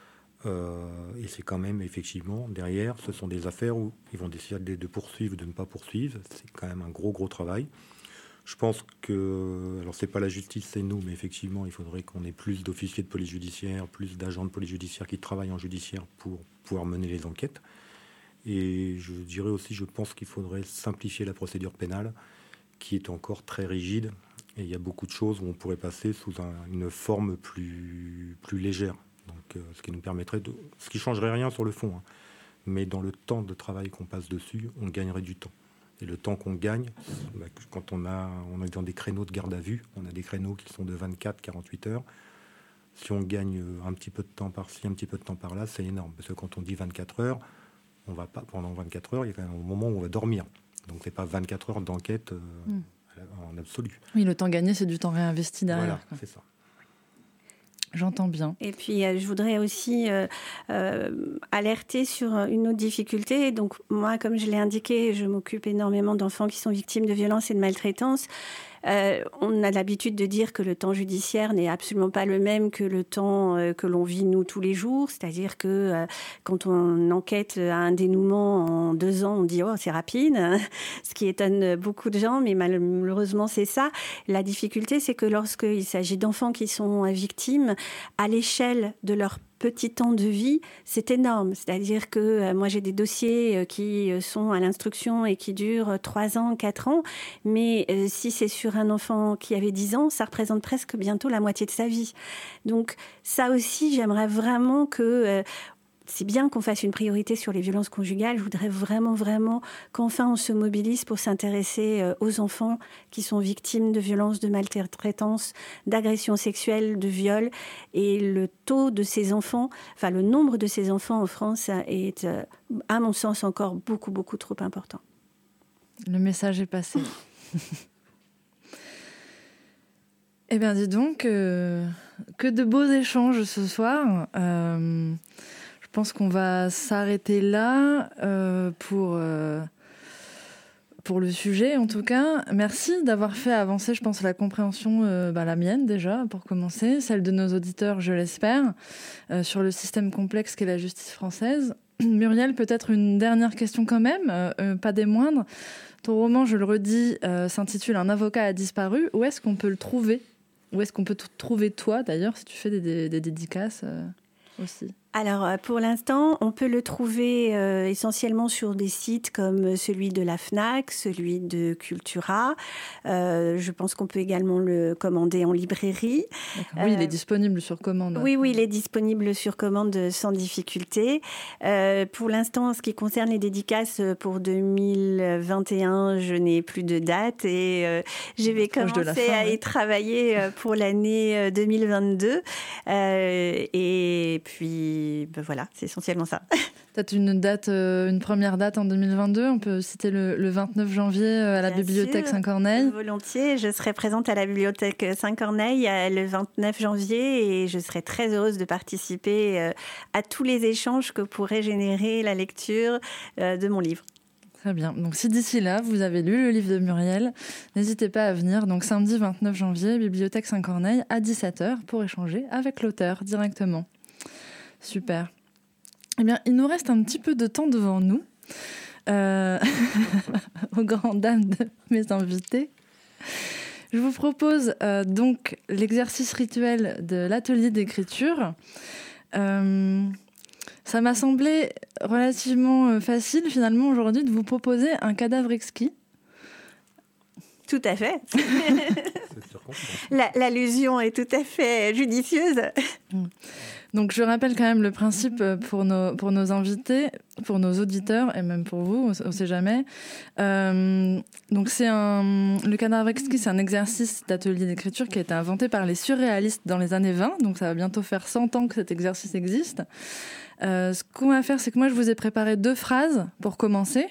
Et c'est quand même, effectivement, derrière, ce sont des affaires où ils vont décider de poursuivre ou de ne pas poursuivre. C'est quand même un gros travail. Je pense que, alors c'est pas la justice, c'est nous, mais effectivement, il faudrait qu'on ait plus d'officiers de police judiciaire, plus d'agents de police judiciaire qui travaillent en judiciaire pour pouvoir mener les enquêtes. Et je dirais aussi, je pense qu'il faudrait simplifier la procédure pénale, qui est encore très rigide. Et il y a beaucoup de choses où on pourrait passer sous une forme plus légère. Donc, ce qui nous permettrait ce qui changerait rien sur le fond, hein. Mais dans le temps de travail qu'on passe dessus, on gagnerait du temps. Et le temps qu'on gagne, quand on est dans des créneaux de garde à vue, on a des créneaux qui sont de 24-48 heures. Si on gagne un petit peu de temps par-ci, un petit peu de temps par-là, c'est énorme. Parce que quand on dit 24 heures, on va pas, pendant 24 heures, il y a quand même un moment où on va dormir. Donc, c'est pas 24 heures d'enquête en absolu. Oui, le temps gagné, c'est du temps réinvesti derrière. Voilà, quoi. c'est ça. J'entends bien. Et puis, je voudrais aussi alerter sur une autre difficulté. Donc, moi, comme je l'ai indiqué, je m'occupe énormément d'enfants qui sont victimes de violences et de maltraitance. On a l'habitude de dire que le temps judiciaire n'est absolument pas le même que le temps que l'on vit, nous, tous les jours. C'est-à-dire que quand on enquête à un dénouement en 2 ans, on dit « Oh, c'est rapide », ce qui étonne beaucoup de gens, mais malheureusement, c'est ça. La difficulté, c'est que lorsqu'il s'agit d'enfants qui sont victimes, à l'échelle de leur petit temps de vie, c'est énorme. C'est-à-dire que moi, j'ai des dossiers qui sont à l'instruction et qui durent 3 ans, 4 ans. Mais si c'est sur un enfant qui avait 10 ans, ça représente presque bientôt la moitié de sa vie. Donc ça aussi, j'aimerais vraiment que c'est bien qu'on fasse une priorité sur les violences conjugales. Je voudrais vraiment, vraiment qu'enfin on se mobilise pour s'intéresser aux enfants qui sont victimes de violences, de maltraitance, d'agressions sexuelles, de viols. Et le taux de ces enfants, enfin le nombre de ces enfants en France est, à mon sens, encore beaucoup, beaucoup trop important. Le message est passé. Eh bien, dis donc, que de beaux échanges ce soir. Je pense qu'on va s'arrêter là pour le sujet, en tout cas. Merci d'avoir fait avancer, je pense, la compréhension, la mienne déjà, pour commencer, celle de nos auditeurs, je l'espère, sur le système complexe qu'est la justice française. Muriel, peut-être une dernière question quand même, pas des moindres. Ton roman, je le redis, s'intitule « Un avocat a disparu ». Où est-ce qu'on peut le trouver ? Où est-ce qu'on peut te trouver, toi, d'ailleurs, si tu fais des dédicaces aussi ? Alors, pour l'instant, on peut le trouver essentiellement sur des sites comme celui de la FNAC, celui de Cultura. Je pense qu'on peut également le commander en librairie. Oui, il est disponible sur commande. Oui, il est disponible sur commande sans difficulté. Pour l'instant, en ce qui concerne les dédicaces pour 2021, je n'ai plus de date et je vais commencer à y travailler pour l'année 2022. Et puis, voilà, c'est essentiellement ça. Peut-être une première date en 2022. On peut citer le 29 janvier à la bibliothèque Saint-Corneille. Volontiers, je serai présente à la bibliothèque Saint-Corneille le 29 janvier et je serai très heureuse de participer à tous les échanges que pourrait générer la lecture de mon livre. Très bien. Donc si d'ici là, vous avez lu le livre de Muriel, n'hésitez pas à venir. Donc samedi 29 janvier, bibliothèque Saint-Corneille à 17h pour échanger avec l'auteur directement. Super. Eh bien, il nous reste un petit peu de temps devant nous, aux grandes dames de mes invités. Je vous propose donc l'exercice rituel de l'atelier d'écriture. Ça m'a semblé relativement facile, finalement, aujourd'hui, de vous proposer un cadavre exquis. Tout à fait. L'allusion est tout à fait judicieuse. Donc, je rappelle quand même le principe pour nos invités, pour nos auditeurs et même pour vous, on ne sait jamais. Donc, le cadavre exquis, c'est un exercice d'atelier d'écriture qui a été inventé par les surréalistes dans les années 20. Donc, ça va bientôt faire 100 ans que cet exercice existe. Ce qu'on va faire, c'est que moi, je vous ai préparé 2 phrases pour commencer.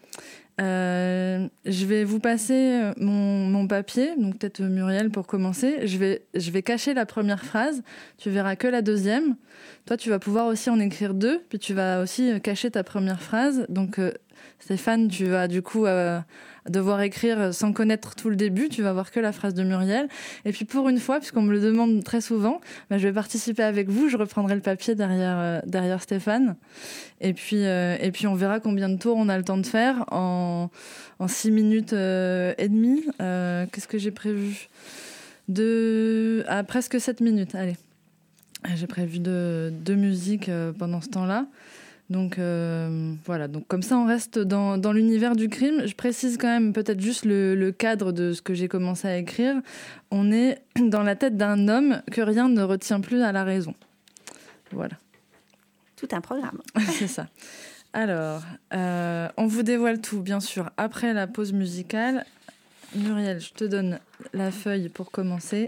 Je vais vous passer mon papier, donc peut-être Muriel pour commencer. Je vais cacher la première phrase, tu verras que la deuxième. Toi, tu vas pouvoir aussi en écrire 2, puis tu vas aussi cacher ta première phrase. Donc Stéphane, tu vas du coup devoir écrire sans connaître tout le début, tu vas voir que la phrase de Muriel. Et puis pour une fois, puisqu'on me le demande très souvent, je vais participer avec vous, je reprendrai le papier derrière Stéphane. Et puis on verra combien de tours on a le temps de faire en 6 minutes et demie. Qu'est-ce que j'ai prévu ? Presque 7 minutes, allez. J'ai prévu de musique pendant ce temps-là. Donc voilà, donc comme ça on reste dans l'univers du crime. Je précise quand même peut-être juste le cadre de ce que j'ai commencé à écrire. On est dans la tête d'un homme que rien ne retient plus à la raison. Voilà. Tout un programme. C'est ça. Alors, on vous dévoile tout, bien sûr, après la pause musicale. Muriel, je te donne la feuille pour commencer.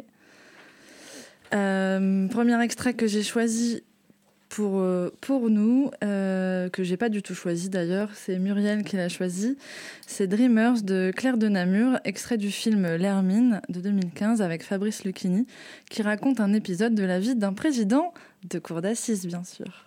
Premier extrait que j'ai choisi pour nous, que j'ai pas du tout choisi d'ailleurs, c'est Muriel qui l'a choisi. C'est Dreamers de Claire de Namur, extrait du film L'Hermine de 2015 avec Fabrice Lucchini, qui raconte un épisode de la vie d'un président de cour d'assises, bien sûr.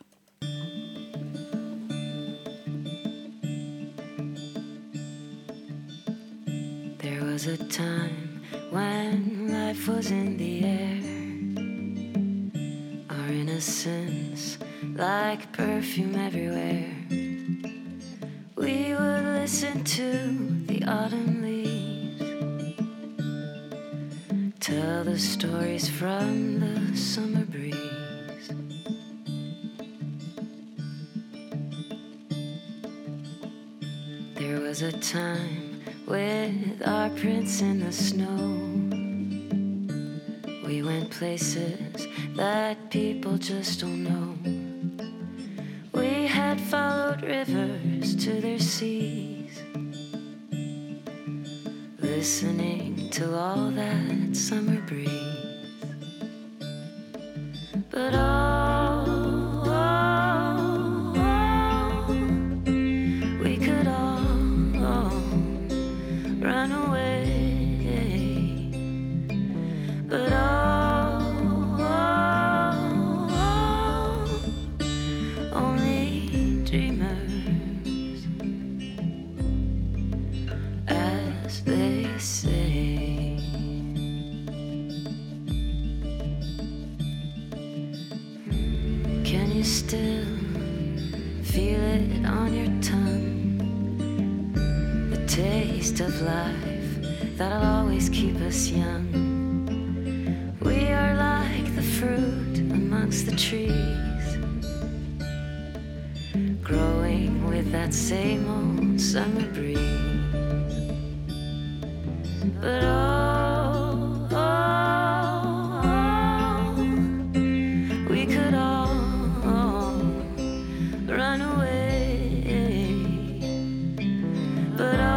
There was a time when life was in the air. Our innocence like perfume everywhere. We would listen to the autumn leaves, tell the stories from the summer breeze. There was a time with our prints in the snow. We went places that people just don't know. We followed rivers to their seas, listening to all that summer breeze. But we could all run away. But only dreamers, as they say. Can you still feel it on your tongue? The taste of life that'll always keep us young. We are like the fruit amongst the trees, growing with that same old summer breeze. But we could all run away. But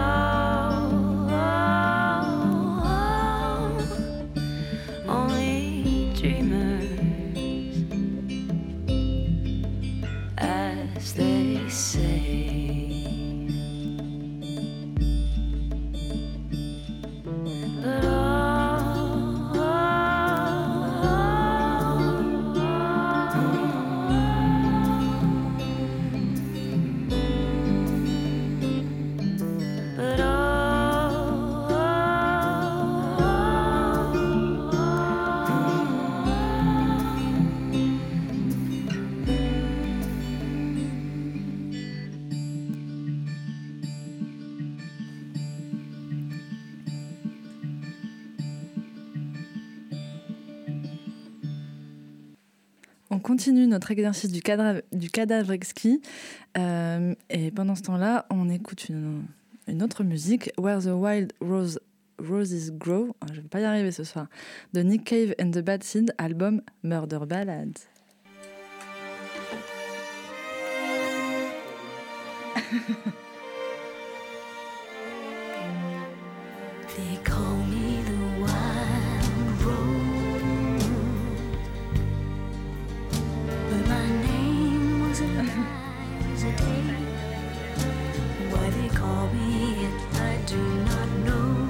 only dreamers, as they say. On continue notre exercice du cadavre exquis et pendant ce temps-là, on écoute une autre musique, Where the Wild Roses Grow, je ne vais pas y arriver ce soir, de Nick Cave and the Bad Seed, album Murder Ballads. They call me the wild rose, but my name was Eliza Day. Why they call me it, I do not know,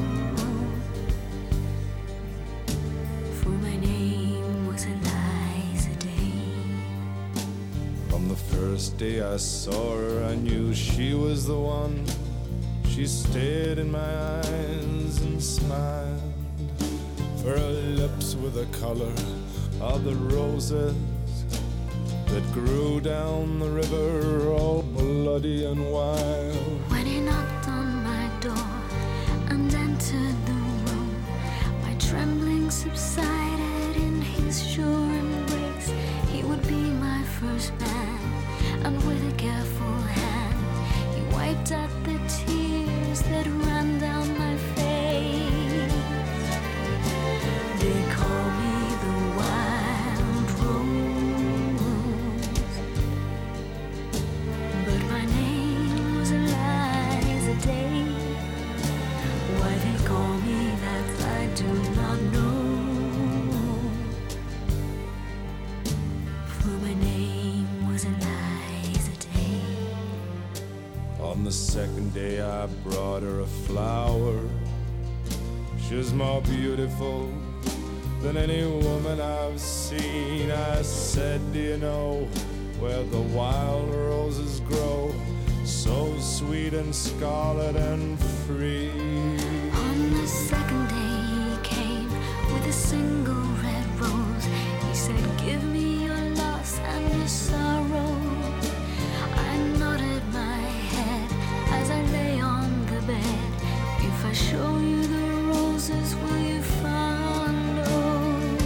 for my name was Eliza Day. From the first day I saw her, I knew she was the one. She stared in my eyes and smiled, for her lips were the color of the roses that grew down the river, all bloody and wild. When he knocked on my door and entered the room, my trembling subsided in his sure embrace. He would be my first man, and with a careful hand he wiped out the tears that ran down my face. They call me the wild rose, but my name was Eliza Day. Why they call me that I do not know, for my name was Eliza Day. On the second day I brought her a flower. She was more beautiful than any woman I've seen. I said, do you know where the wild roses grow, so sweet and scarlet and free? On the second day he came with a single red rose. He said, give me your loss and your sorrow. I nodded my head as I lay on the bed. If I show you the roses, will you follow?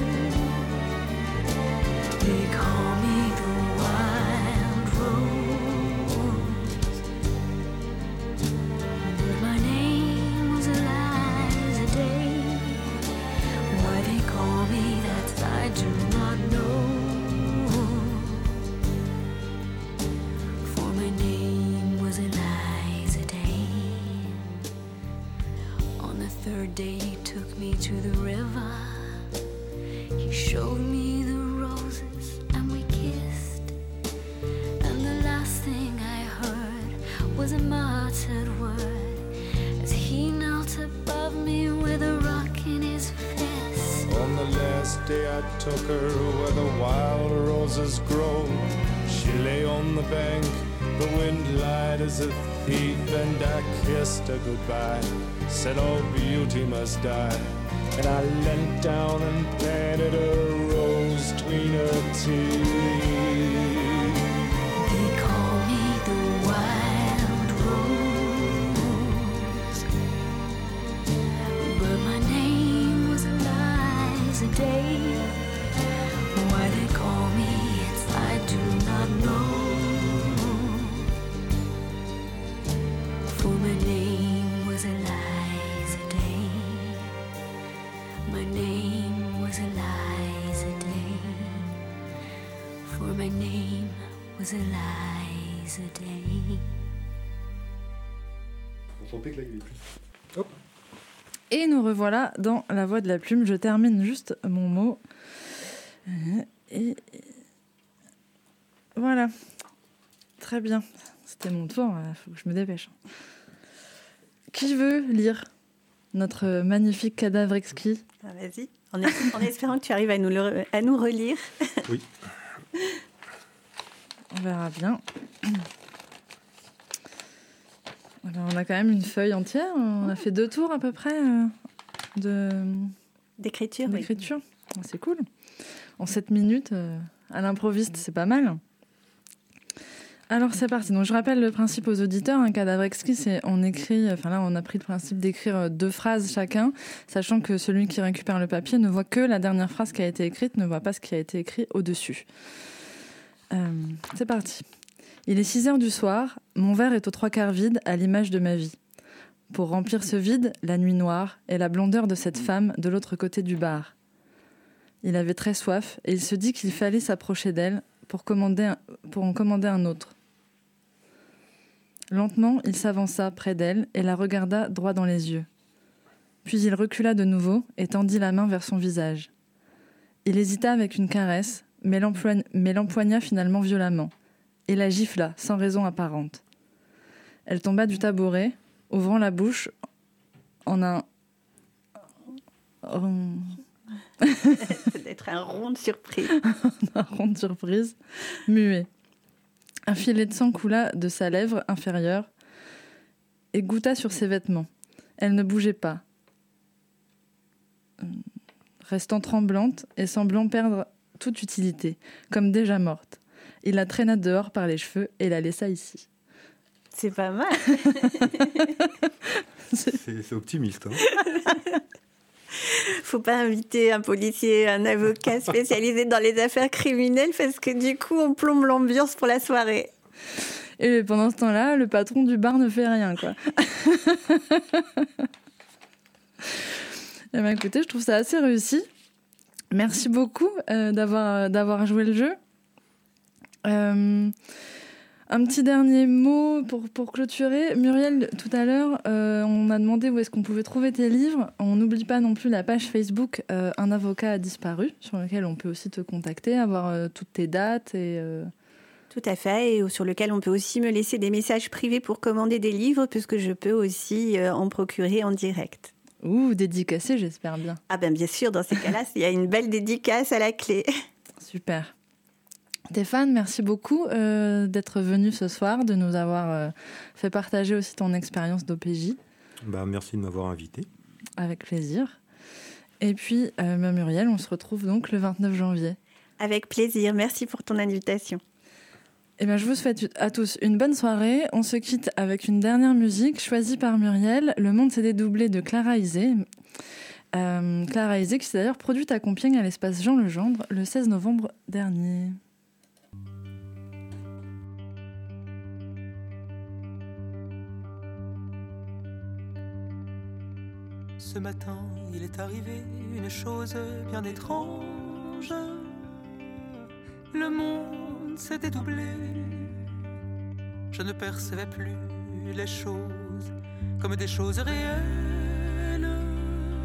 They call me the wild rose, but my name was Eliza day he took me to the river. He showed me the roses and we kissed. And the last thing I heard was a muttered word as he knelt above me with a rock in his fist. On the last day I took her where the wild roses grow. She lay on the bank, the wind lied as a thief, and I kissed her goodbye, said all beauty must die. And I leant down and planted a rose between her teeth. They call me the wild rose, but my name was Eliza Day. Why they call me it I do not know, for my name was Eliza Day. My name was Eliza Day, for my name was Eliza Day. On sentait que là, il est plus. Hop. Et nous revoilà dans La Voix de la Plume. Je termine juste mon mot. Et voilà. Très bien. C'était mon tour. Il faut que je me dépêche. Qui veut lire notre magnifique cadavre exquis? Vas-y, en espérant que tu arrives à nous relire. Oui. On verra bien. Alors, on a quand même une feuille entière. On a fait 2 tours à peu près D'écriture. d'écriture. Oui. C'est cool. En 7 minutes, à l'improviste, c'est pas mal. Alors c'est parti. Donc je rappelle le principe aux auditeurs. Un cadavre exquis, c'est on écrit. Enfin là, on a pris le principe d'écrire 2 phrases chacun, sachant que celui qui récupère le papier ne voit que la dernière phrase qui a été écrite, ne voit pas ce qui a été écrit au-dessus. C'est parti. Il est 6h du soir. Mon verre est aux 3/4 vide, à l'image de ma vie. Pour remplir ce vide, la nuit noire et la blondeur de cette femme de l'autre côté du bar. Il avait très soif et il se dit qu'il fallait s'approcher d'elle pour en commander un autre. Lentement, il s'avança près d'elle et la regarda droit dans les yeux. Puis il recula de nouveau et tendit la main vers son visage. Il hésita avec une caresse, mais l'empoigna finalement violemment, et la gifla sans raison apparente. Elle tomba du tabouret, ouvrant la bouche en un... Ça doit être un rond de surprise. un rond de surprise, muet. Un filet de sang coula de sa lèvre inférieure et goûta sur ses vêtements. Elle ne bougeait pas, restant tremblante et semblant perdre toute utilité, comme déjà morte. Il la traîna dehors par les cheveux et la laissa ici. C'est pas mal. C'est optimiste. Hein. Faut pas inviter un policier, un avocat spécialisé dans les affaires criminelles parce que du coup, on plombe l'ambiance pour la soirée. Et pendant ce temps-là, le patron du bar ne fait rien, quoi. Eh bien, écoutez, je trouve ça assez réussi. Merci beaucoup d'avoir joué le jeu. Un petit dernier mot pour clôturer. Muriel, tout à l'heure, on a demandé où est-ce qu'on pouvait trouver tes livres. On n'oublie pas non plus la page Facebook Un avocat a disparu, sur laquelle on peut aussi te contacter, avoir toutes tes dates. Tout à fait, et sur lequel on peut aussi me laisser des messages privés pour commander des livres, puisque je peux aussi en procurer en direct. Ou dédicacé, j'espère bien. Ah ben bien sûr, dans ces cas-là, il y a une belle dédicace à la clé. Super. Stéphane, merci beaucoup d'être venu ce soir, de nous avoir fait partager aussi ton expérience d'OPJ. Merci de m'avoir invité. Avec plaisir. Et puis, Muriel, on se retrouve donc le 29 janvier. Avec plaisir, merci pour ton invitation. Eh bien, je vous souhaite à tous une bonne soirée. On se quitte avec une dernière musique choisie par Muriel, Le monde s'est dédoublé de Clara Isé. Clara Isé qui s'est d'ailleurs produite à Compiègne à l'espace Jean Legendre le 16 novembre dernier. Ce matin, il est arrivé une chose bien étrange. Le monde s'est dédoublé. Je ne percevais plus les choses comme des choses réelles.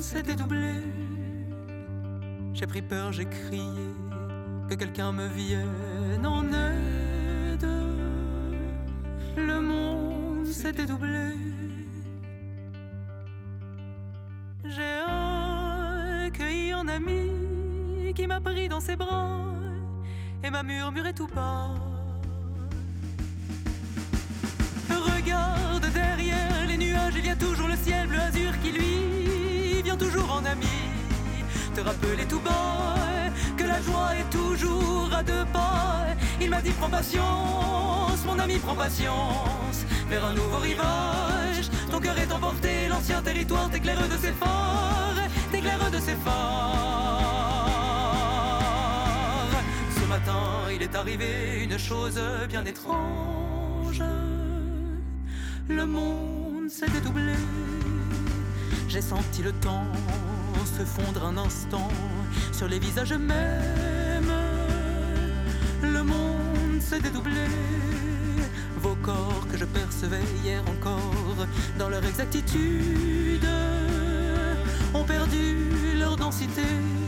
s'est dédoublé. J'ai pris peur, j'ai crié, que quelqu'un me vienne en aide. Le monde s'est dédoublé. J'ai accueilli un ami qui m'a pris dans ses bras et m'a murmuré tout bas. Regarde derrière les nuages, il y a toujours le ciel bleu azur qui lui vient toujours en ami. Te rappeler tout bas que la joie est toujours à deux pas. Il m'a dit prends patience, mon ami prends patience, vers un nouveau rivage. Ton cœur est emporté, l'ancien territoire t'éclaire de ses phares, t'éclaire de ses phares. Ce matin il est arrivé une chose bien étrange. Le monde s'est dédoublé. J'ai senti le temps se fondre un instant sur les visages mêmes. Le monde s'est dédoublé. Vos corps que je percevais hier encore dans leur exactitude ont perdu leur densité.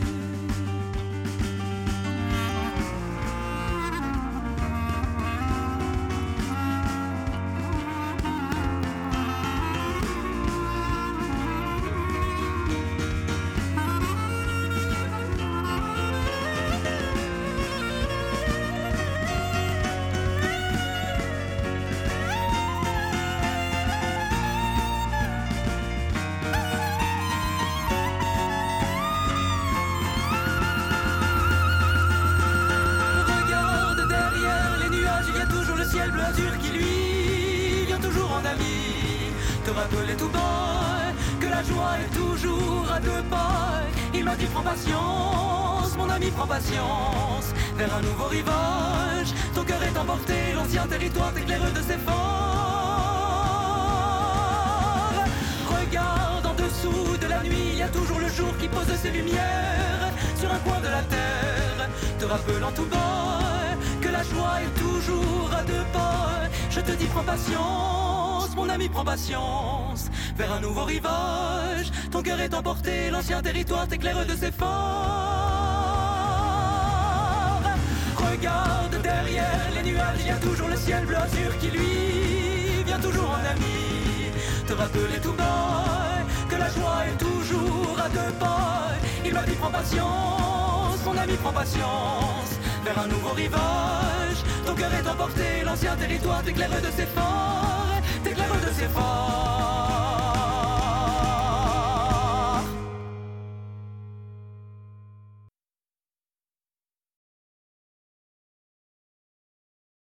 Rappeler tout bas que la joie est toujours à deux pas. Il m'a dit prends patience, mon ami prends patience, vers un nouveau rivage. Ton cœur est emporté, l'ancien territoire t'éclaire de ses phares. Regarde en dessous de la nuit, il y a toujours le jour qui pose ses lumières sur un coin de la terre, te rappelant tout bas que la joie est toujours à deux pas. Je te dis prends patience, mon ami prends patience, vers un nouveau rivage. Ton cœur est emporté, l'ancien territoire t'éclaire de ses phares. Regarde derrière les nuages, il y a toujours le ciel bleu azur qui lui vient toujours en ami, te rappeler tout bas que la joie est toujours à deux pas. Il m'a dit prends patience, mon ami prends patience, vers un nouveau rivage. Ton cœur est emporté, l'ancien territoire t'éclaire de ses phares.